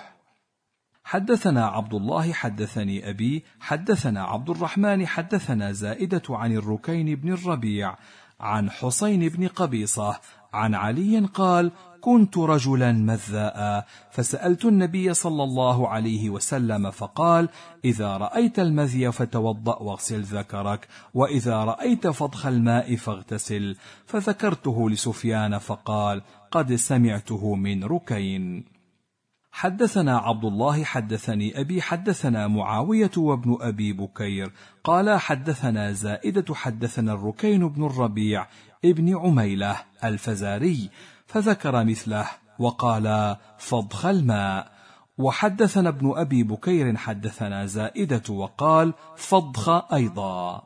حدثنا عبد الله حدثني أبي حدثنا عبد الرحمن حدثنا زائدة عن الركين بن الربيع عن حسين بن قبيصة عن علي قال: كنت رجلا مذاء فسألت النبي صلى الله عليه وسلم فقال: إذا رأيت المذي فتوضأ واغسل ذكرك، وإذا رأيت فضخ الماء فاغتسل. فذكرته لسفيان فقال: قد سمعته من ركين. حدثنا عبد الله حدثني أبي حدثنا معاوية وابن أبي بكير قال: حدثنا زائدة حدثنا الركين بن الربيع ابن عميلة الفزاري فذكر مثله وقال: فضخ الماء. وحدثنا ابن أبي بكير حدثنا زائدة وقال: فضخ أيضا.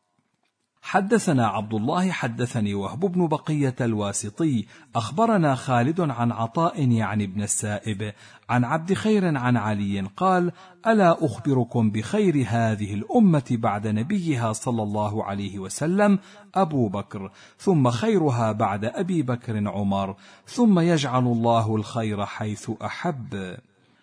حدثنا عبد الله حدثني وهب بن بقية الواسطي أخبرنا خالد عن عطاء يعني ابن السائب عن عبد خير عن علي قال: ألا أخبركم بخير هذه الأمة بعد نبيها صلى الله عليه وسلم أبو بكر، ثم خيرها بعد أبي بكر عمر، ثم يجعل الله الخير حيث أحب.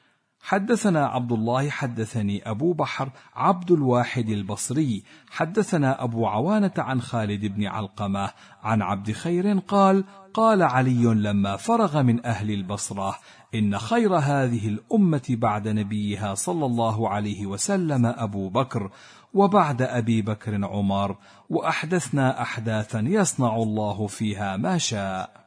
حدثنا عبد الله حدثني أبو بحر عبد الواحد البصري حدثنا أبو عوانة عن خالد بن علقمة عن عبد خير قال: قال علي لما فرغ من أهل البصرة: إن خير هذه الأمة بعد نبيها صلى الله عليه وسلم أبو بكر، وبعد أبي بكر عمر، وأحدثنا أحداثا يصنع الله فيها ما شاء.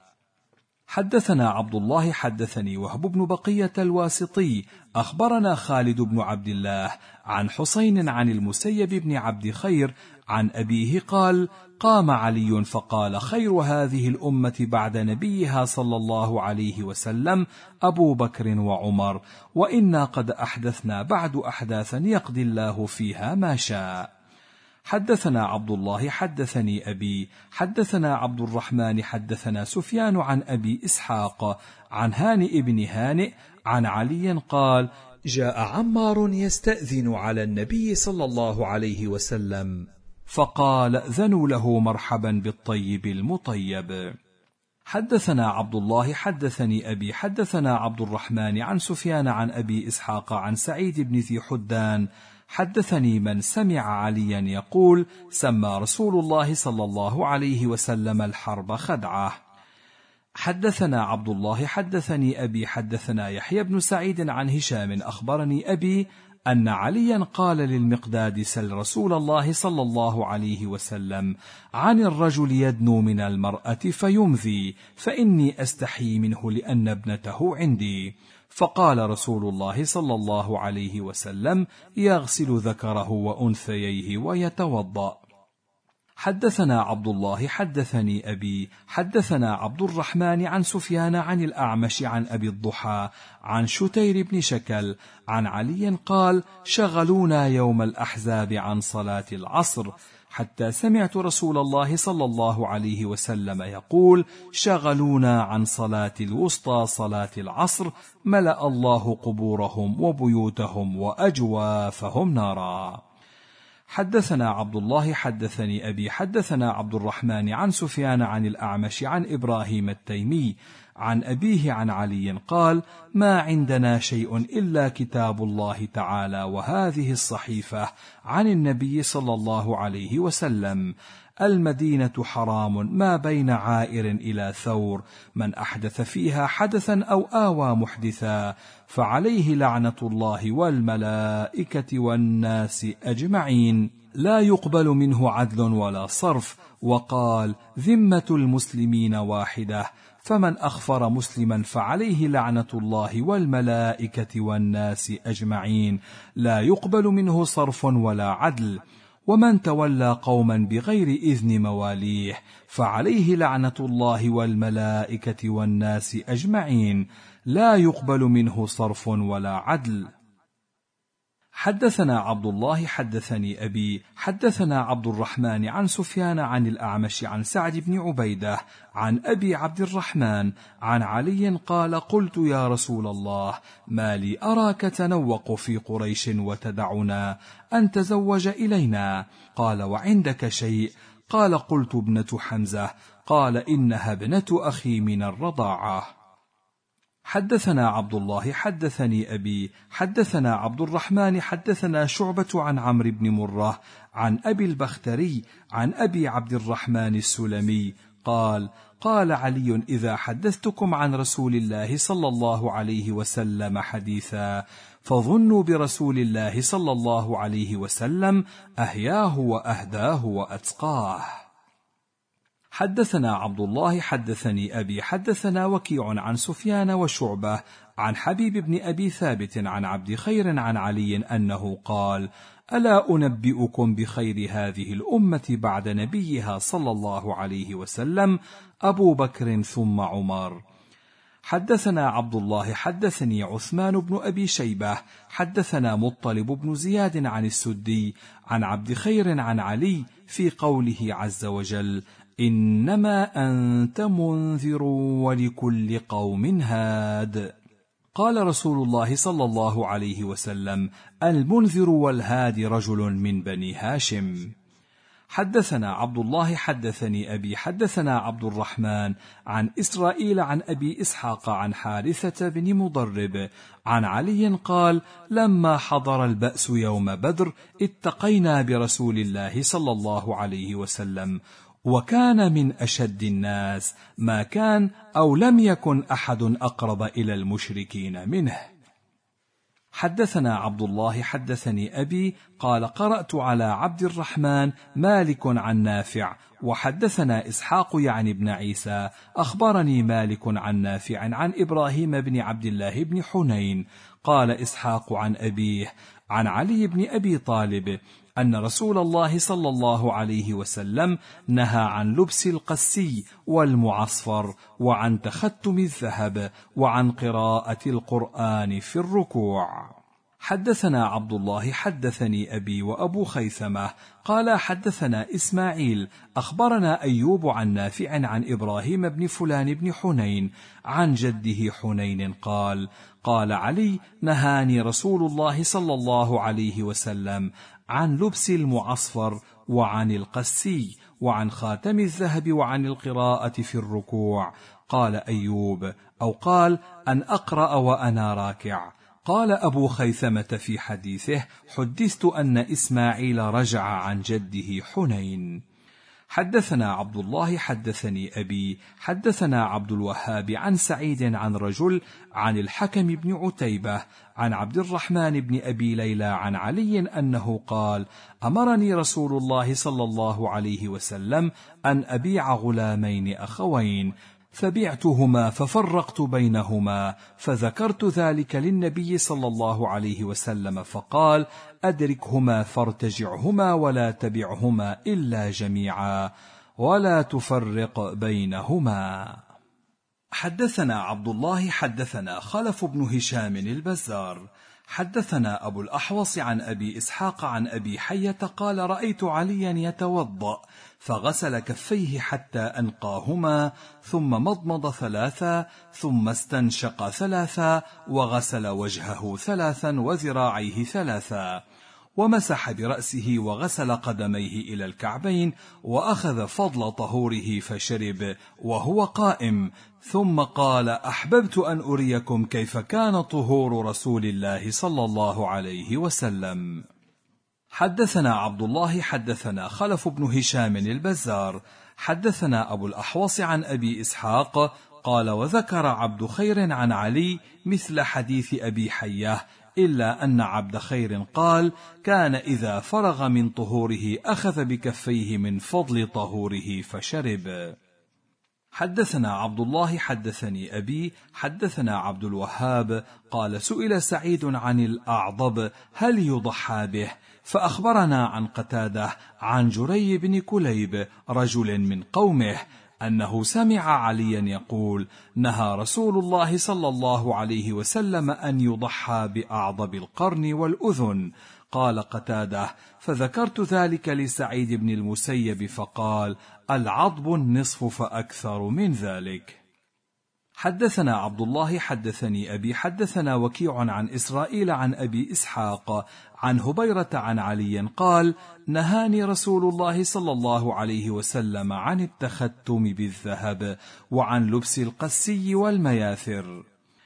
حدثنا عبد الله حدثني وهب بن بقية الواسطي أخبرنا خالد بن عبد الله عن حسين عن المسيب بن عبد خير عن أبيه قال: قام علي فقال: خير هذه الأمة بعد نبيها صلى الله عليه وسلم أبو بكر وعمر، وإنا قد أحدثنا بعد أحداثا يقضي الله فيها ما شاء. حدثنا عبد الله حدثني أبي حدثنا عبد الرحمن حدثنا سفيان عن أبي إسحاق عن هانئ بن هانئ عن علي قال: جاء عمار يستأذن على النبي صلى الله عليه وسلم فقال: أذنوا له مرحبا بالطيب المطيب. حدثنا عبد الله حدثني أبي حدثنا عبد الرحمن عن سفيان عن أبي إسحاق عن سعيد بن ذي حدان حدثني من سمع عليا يقول: سمى رسول الله صلى الله عليه وسلم الحرب خدعة. حدثنا عبد الله حدثني أبي حدثنا يحيى بن سعيد عن هشام أخبرني أبي أن عليا قال للمقداد: سل رسول الله صلى الله عليه وسلم عن الرجل يدنو من المرأة فيمذي، فإني أستحي منه لأن ابنته عندي. فقال رسول الله صلى الله عليه وسلم: يغسل ذكره وأنثييه ويتوضأ. حدثنا عبد الله حدثني أبي حدثنا عبد الرحمن عن سفيان عن الأعمش عن أبي الضحى عن شتير بن شكل عن علي قال: شغلونا يوم الأحزاب عن صلاة العصر. حتى سمعت رسول الله صلى الله عليه وسلم يقول: شغلونا عن صلاة الوسطى صلاة العصر، ملأ الله قبورهم وبيوتهم وأجوافهم نارا. حدثنا عبد الله حدثني أبي حدثنا عبد الرحمن عن سفيان عن الأعمش عن إبراهيم التيمي عن أبيه عن علي قال: ما عندنا شيء إلا كتاب الله تعالى وهذه الصحيفة عن النبي صلى الله عليه وسلم. المدينة حرام ما بين عائر إلى ثور، من أحدث فيها حدثا أو آوى محدثا فعليه لعنة الله والملائكة والناس أجمعين، لا يقبل منه عدل ولا صرف. وقال: ذمة المسلمين واحدة، فمن أخفر مسلما فعليه لعنة الله والملائكة والناس أجمعين، لا يقبل منه صرف ولا عدل. ومن تولى قوما بغير إذن مواليه فعليه لعنة الله والملائكة والناس أجمعين، لا يقبل منه صرف ولا عدل. حدثنا عبد الله حدثني أبي حدثنا عبد الرحمن عن سفيان عن الأعمش عن سعد بن عبيدة عن أبي عبد الرحمن عن علي قال: قلت يا رسول الله، ما لي أراك تنوق في قريش وتدعنا أن تزوج إلينا؟ قال: وعندك شيء؟ قال: قلت: ابنة حمزة. قال: إنها ابنة أخي من الرضاعة. حدثنا عبد الله حدثني أبي حدثنا عبد الرحمن حدثنا شعبة عن عمرو بن مرة عن أبي البختري عن أبي عبد الرحمن السلمي قال: قال علي: إذا حدثتكم عن رسول الله صلى الله عليه وسلم حديثا فظنوا برسول الله صلى الله عليه وسلم أهياه وأهداه وأتقاه. حدثنا عبد الله حدثني أبي حدثنا وكيع عن سفيان وشعبة عن حبيب بن أبي ثابت عن عبد خير عن علي أنه قال: ألا أنبئكم بخير هذه الأمة بعد نبيها صلى الله عليه وسلم؟ أبو بكر ثم عمر. حدثنا عبد الله حدثني عثمان بن أبي شيبة حدثنا مطلب بن زياد عن السدي عن عبد خير عن علي في قوله عز وجل: إنما أنت منذر ولكل قوم هاد. قال رسول الله صلى الله عليه وسلم: المنذر والهادي رجل من بني هاشم. حدثنا عبد الله حدثني أبي حدثنا عبد الرحمن عن إسرائيل عن أبي إسحاق عن حارثة بن مضرب عن علي قال: لما حضر البأس يوم بدر اتقينا برسول الله صلى الله عليه وسلم، وكان من أشد الناس، ما كان أو لم يكن أحد أقرب إلى المشركين منه. حدثنا عبد الله حدثني أبي قال: قرأت على عبد الرحمن مالك عن نافع، وحدثنا إسحاق يعني ابن عيسى أخبرني مالك عن نافع عن إبراهيم بن عبد الله بن حنين. قال إسحاق عن أبيه عن علي بن أبي طالب أن رسول الله صلى الله عليه وسلم نهى عن لبس القسي والمعصفر وعن تختم الذهب وعن قراءة القرآن في الركوع. حدثنا عبد الله حدثني أبي وأبو خيثمة قال: حدثنا إسماعيل أخبرنا أيوب عن نافع عن إبراهيم بن فلان بن حنين عن جده حنين قال: قال علي: نهاني رسول الله صلى الله عليه وسلم عن لبس المعصفر وعن القسي وعن خاتم الذهب وعن القراءة في الركوع. قال أيوب: أو قال أن أقرأ وأنا راكع. قال أبو خيثمة في حديثه: حدثت أن إسماعيل رجع عن جده حنين. حدثنا عبد الله حدثني أبي حدثنا عبد الوهاب عن سعيد عن رجل عن الحكم بن عتيبة عن عبد الرحمن بن أبي ليلى عن علي أنه قال: أمرني رسول الله صلى الله عليه وسلم أن أبيع غلامين أخوين، فبعتهما ففرقت بينهما، فذكرت ذلك للنبي صلى الله عليه وسلم فقال: أدركهما فارتجعهما ولا تبعهما إلا جميعا ولا تفرق بينهما. حدثنا عبد الله حدثنا خلف بن هشام البزار حدثنا أبو الأحوص عن أبي إسحاق عن أبي حية قال رأيت عليا يتوضأ فغسل كفيه حتى أنقاهما ثم مضمض ثلاثا ثم استنشق ثلاثا وغسل وجهه ثلاثا وذراعيه ثلاثا ومسح برأسه وغسل قدميه إلى الكعبين وأخذ فضل طهوره فشرب وهو قائم، ثم قال أحببت أن أريكم كيف كان طهور رسول الله صلى الله عليه وسلم. حدثنا عبد الله حدثنا خلف بن هشام البزار حدثنا أبو الأحوص عن أبي إسحاق قال وذكر عبد خير عن علي مثل حديث أبي حية، إلا أن عبد خير قال كان إذا فرغ من طهوره أخذ بكفيه من فضل طهوره فشرب. حدثنا عبد الله حدثني أبي حدثنا عبد الوهاب قال سئل سعيد عن الأعضب هل يضحى به، فأخبرنا عن قتادة عن جري بن كليب رجل من قومه أنه سمع عليا يقول نهى رسول الله صلى الله عليه وسلم أن يضحى بأعضب القرن والأذن. قال قتادة فذكرت ذلك لسعيد بن المسيب فقال العضب النصف فأكثر من ذلك. حدثنا عبد الله حدثني أبي حدثنا وكيع عن إسرائيل عن أبي إسحاق عن هبيرة عن علي قال نهاني رسول الله صلى الله عليه وسلم عن التختم بالذهب وعن لبس القسي والمياثر.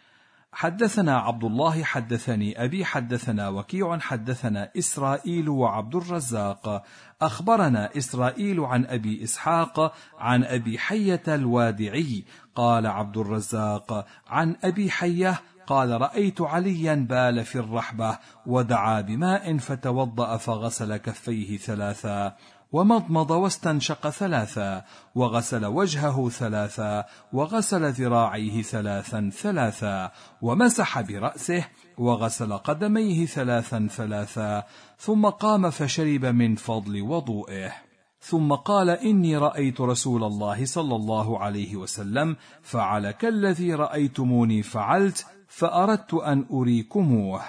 حدثنا عبد الله حدثني أبي حدثنا وكيع حدثنا إسرائيل وعبد الرزاق أخبرنا إسرائيل عن أبي إسحاق عن أبي حية الوادعي قال عبد الرزاق عن أبي حية قال رأيت عليا بال في الرحبة ودعا بماء فتوضأ فغسل كفيه ثلاثا ومضمض واستنشق ثلاثا وغسل وجهه ثلاثا وغسل ذراعيه ثلاثا ثلاثا ومسح برأسه وغسل قدميه ثلاثا ثلاثا ثم قام فشرب من فضل وضوئه، ثم قال إني رأيت رسول الله صلى الله عليه وسلم فعل كالذي رأيتموني فعلت فأردت أن أريكموه.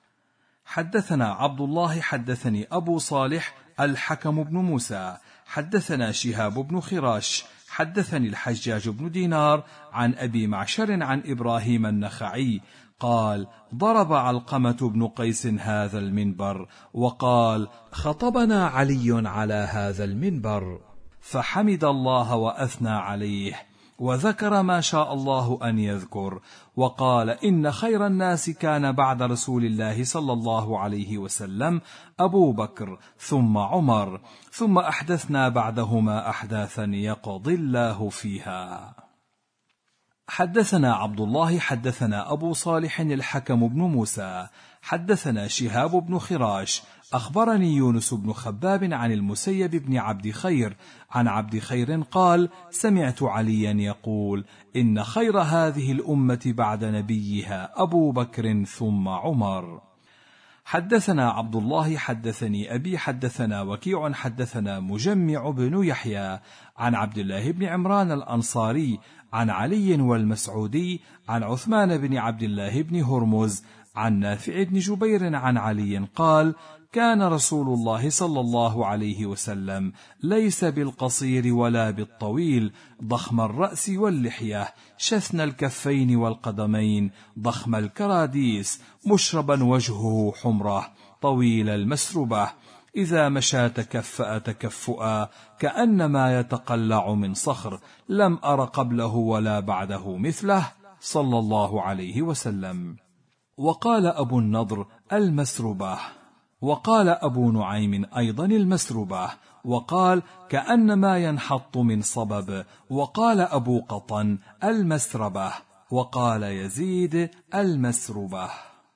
حدثنا عبد الله حدثني أبو صالح الحكم بن موسى حدثنا شهاب بن خراش حدثني الحجاج بن دينار عن أبي معشر عن إبراهيم النخعي قال ضرب علقمة بن قيس هذا المنبر وقال خطبنا علي على هذا المنبر فحمد الله وأثنى عليه وذكر ما شاء الله أن يذكر وقال إن خير الناس كان بعد رسول الله صلى الله عليه وسلم أبو بكر ثم عمر ثم أحدثنا بعدهما أحداثا يقضي الله فيها. حدثنا عبد الله حدثنا أبو صالح الحكم بن موسى حدثنا شهاب بن خراش أخبرني يونس بن خباب عن المسيب بن عبد خير عن عبد خير قال سمعت عليا يقول إن خير هذه الأمة بعد نبيها أبو بكر ثم عمر. حدثنا عبد الله حدثني أبي حدثنا وكيع حدثنا مجمع بن يحيى عن عبد الله بن عمران الأنصاري عن علي والمسعودي عن عثمان بن عبد الله بن هرمز عن نافع بن جبير عن علي قال كان رسول الله صلى الله عليه وسلم ليس بالقصير ولا بالطويل ضخم الرأس واللحية شثن الكفين والقدمين ضخم الكراديس مشربا وجهه حمرة طويل المسربة إذا مشى تكفأ تكفؤا كأنما يتقلع من صخر لم أر قبله ولا بعده مثله صلى الله عليه وسلم. وقال أبو النضر المسربة وقال أبو نعيم أيضا المسربة وقال كأنما ينحط من صبب وقال أبو قطن المسربة وقال يزيد المسربة.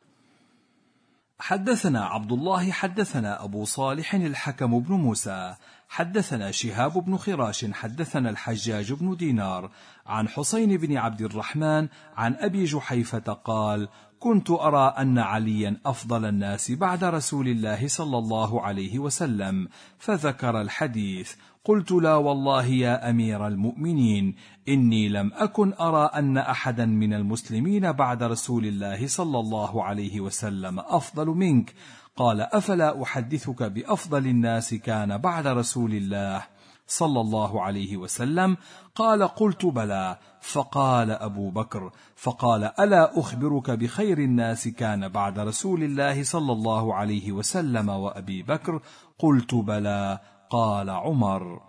حدثنا عبد الله حدثنا أبو صالح الحكم بن موسى حدثنا شهاب بن خراش حدثنا الحجاج بن دينار عن حسين بن عبد الرحمن عن أبي جحيفة قال كنت أرى أن عليا أفضل الناس بعد رسول الله صلى الله عليه وسلم فذكر الحديث قلت: لا والله يا أمير المؤمنين، إني لم أكن أرى أن أحدا من المسلمين بعد رسول الله صلى الله عليه وسلم أفضل منك. قال: أفلا أحدثك بأفضل الناس كان بعد رسول الله صلى الله عليه وسلم؟ قال: قلت: بلى. فقال أبو بكر: فقال: ألا أخبرك بخير الناس كان بعد رسول الله صلى الله عليه وسلم وأبي بكر؟ قلت: بلى. قال عمر: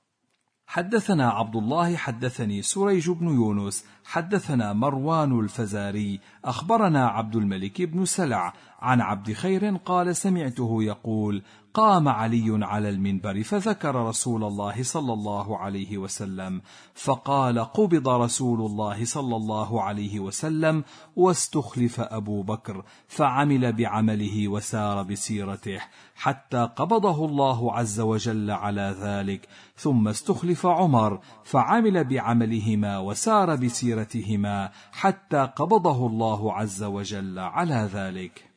حدثنا عبد الله حدثني سريج بن يونس حدثنا مروان الفزاري أخبرنا عبد الملك بن سلع عن عبد خير قال: سمعته يقول: قام علي على المنبر فذكر رسول الله صلى الله عليه وسلم، فقال: قبض رسول الله صلى الله عليه وسلم واستخلف أبو بكر، فعمل بعمله وسار بسيرته حتى قبضه الله عز وجل على ذلك، ثم استخلف عمر فعمل بعملهما وسار بسيرتهما حتى قبضه الله عز وجل على ذلك.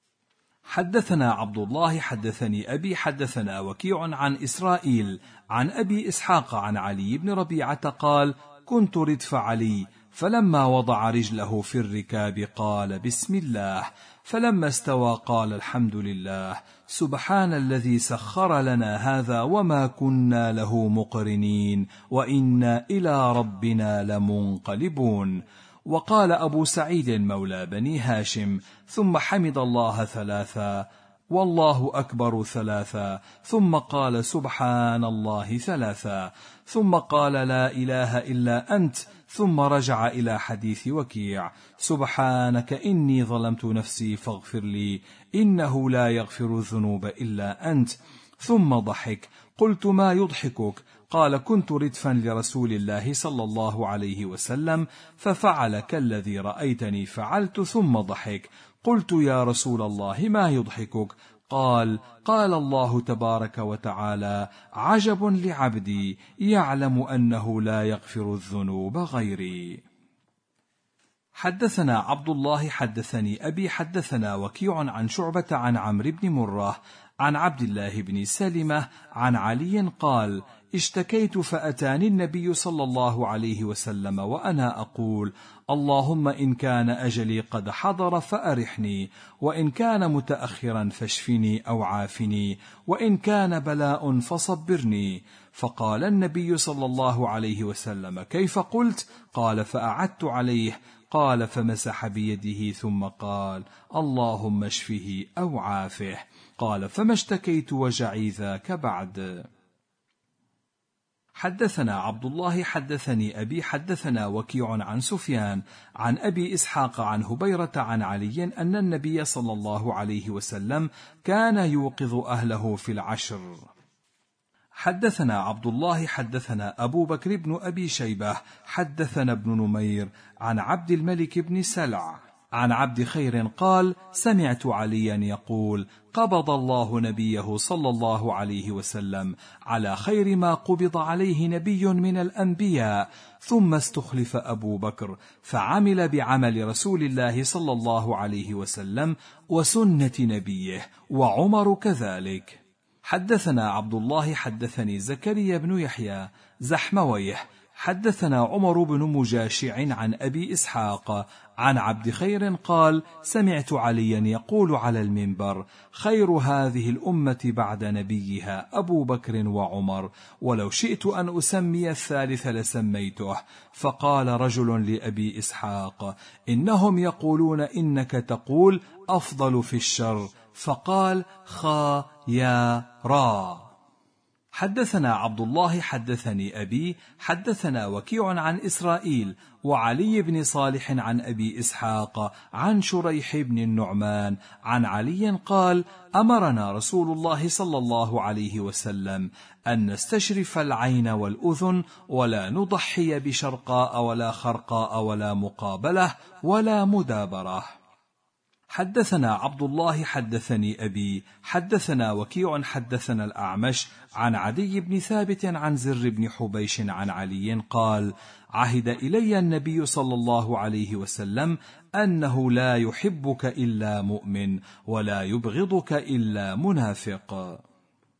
حدثنا عبد الله حدثني أبي حدثنا وكيع عن إسرائيل عن أبي إسحاق عن علي بن ربيعة قال: كنت ردف علي، فلما وضع رجله في الركاب قال: بسم الله، فلما استوى قال: الحمد لله، سبحان الذي سخر لنا هذا وما كنا له مقرنين وإنا إلى ربنا لمنقلبون. وقال أبو سعيد مولى بني هاشم: ثم حمد الله ثلاثا، والله أكبر ثلاثا، ثم قال: سبحان الله ثلاثا، ثم قال: لا إله إلا أنت، ثم رجع إلى حديث وكيع: سبحانك إني ظلمت نفسي فاغفر لي، إنه لا يغفر الذنوب إلا أنت، ثم ضحك. قلت: ما يضحكك؟ قال: كنت ردفا لرسول الله صلى الله عليه وسلم ففعل كالذي رأيتني فعلت، ثم ضحك. قلت: يا رسول الله ما يضحكك؟ قال: قال الله تبارك وتعالى: عجب لعبدي يعلم أنه لا يغفر الذنوب غيري. حدثنا عبد الله حدثني أبي حدثنا وكيع عن شعبة عن عمرو بن مرة عن عبد الله بن سلمة عن علي قال: اشتكيت فأتاني النبي صلى الله عليه وسلم وأنا أقول: اللهم إن كان أجلي قد حضر فأرحني، وإن كان متأخرا فاشفني أو عافني، وإن كان بلاء فصبرني. فقال النبي صلى الله عليه وسلم: كيف قلت؟ قال: فأعدت عليه. قال: فمسح بيده ثم قال: اللهم اشفه أو عافه. قال: فما اشتكيت وجعي ذاك بعد. حدثنا عبد الله حدثني أبي حدثنا وكيع عن سفيان عن أبي إسحاق عن هبيرة عن علي أن النبي صلى الله عليه وسلم كان يوقظ أهله في العشر. حدثنا عبد الله حدثنا أبو بكر بن أبي شيبة حدثنا ابن نمير عن عبد الملك بن سلع عن عبد خير قال: سمعت عليا يقول: قبض الله نبيه صلى الله عليه وسلم على خير ما قبض عليه نبي من الأنبياء، ثم استخلف أبو بكر فعمل بعمل رسول الله صلى الله عليه وسلم وسنة نبيه، وعمر كذلك. حدثنا عبد الله حدثني زكريا بن يحيى زحمويه حدثنا عمر بن مجاشع عن أبي إسحاق عن عبد خير قال: سمعت عليا يقول على المنبر: خير هذه الأمة بعد نبيها أبو بكر وعمر، ولو شئت أن أسمي الثالث لسميته. فقال رجل لأبي إسحاق: إنهم يقولون إنك تقول أفضل في الشر. فقال: خا يا را. حدثنا عبد الله حدثني أبي حدثنا وكيع عن إسرائيل وعلي بن صالح عن أبي إسحاق عن شريح بن النعمان عن علي قال: أمرنا رسول الله صلى الله عليه وسلم أن نستشرف العين والأذن، ولا نضحي بشرقاء ولا خرقاء ولا مقابلة ولا مدابرة. حدثنا عبد الله حدثني أبي حدثنا وكيع حدثنا الأعمش عن عدي بن ثابت عن زر بن حبيش عن علي قال: عهد إلي النبي صلى الله عليه وسلم أنه لا يحبك إلا مؤمن ولا يبغضك إلا منافق.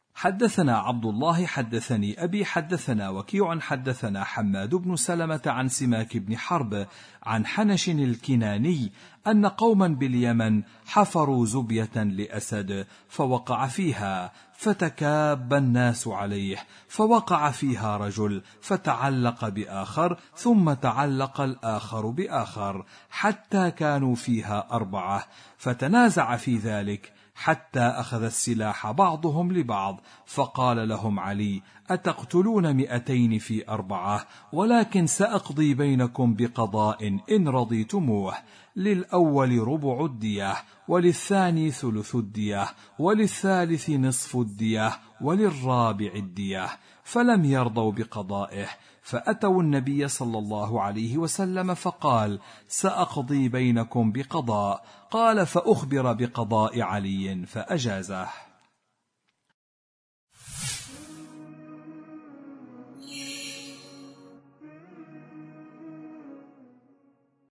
حدثنا عبد الله حدثني أبي حدثنا وكيع حدثنا حماد بن سلمة عن سماك بن حرب عن حنش الكناني أن قوما باليمن حفروا زبية لأسد فوقع فيها، فتكاب الناس عليه، فوقع فيها رجل فتعلق بآخر، ثم تعلق الآخر بآخر، حتى كانوا فيها أربعة، فتنازع في ذلك حتى أخذ السلاح بعضهم لبعض، فقال لهم علي: أتقتلون مئتين في أربعة؟ ولكن سأقضي بينكم بقضاء إن رضيتموه، للأول ربع الدية، وللثاني ثلث الدية، وللثالث نصف الدية، وللرابع الدية. فلم يرضوا بقضائه، فأتوا النبي صلى الله عليه وسلم فقال: سأقضي بينكم بقضاء. قال: فأخبر بقضاء علي فأجازه.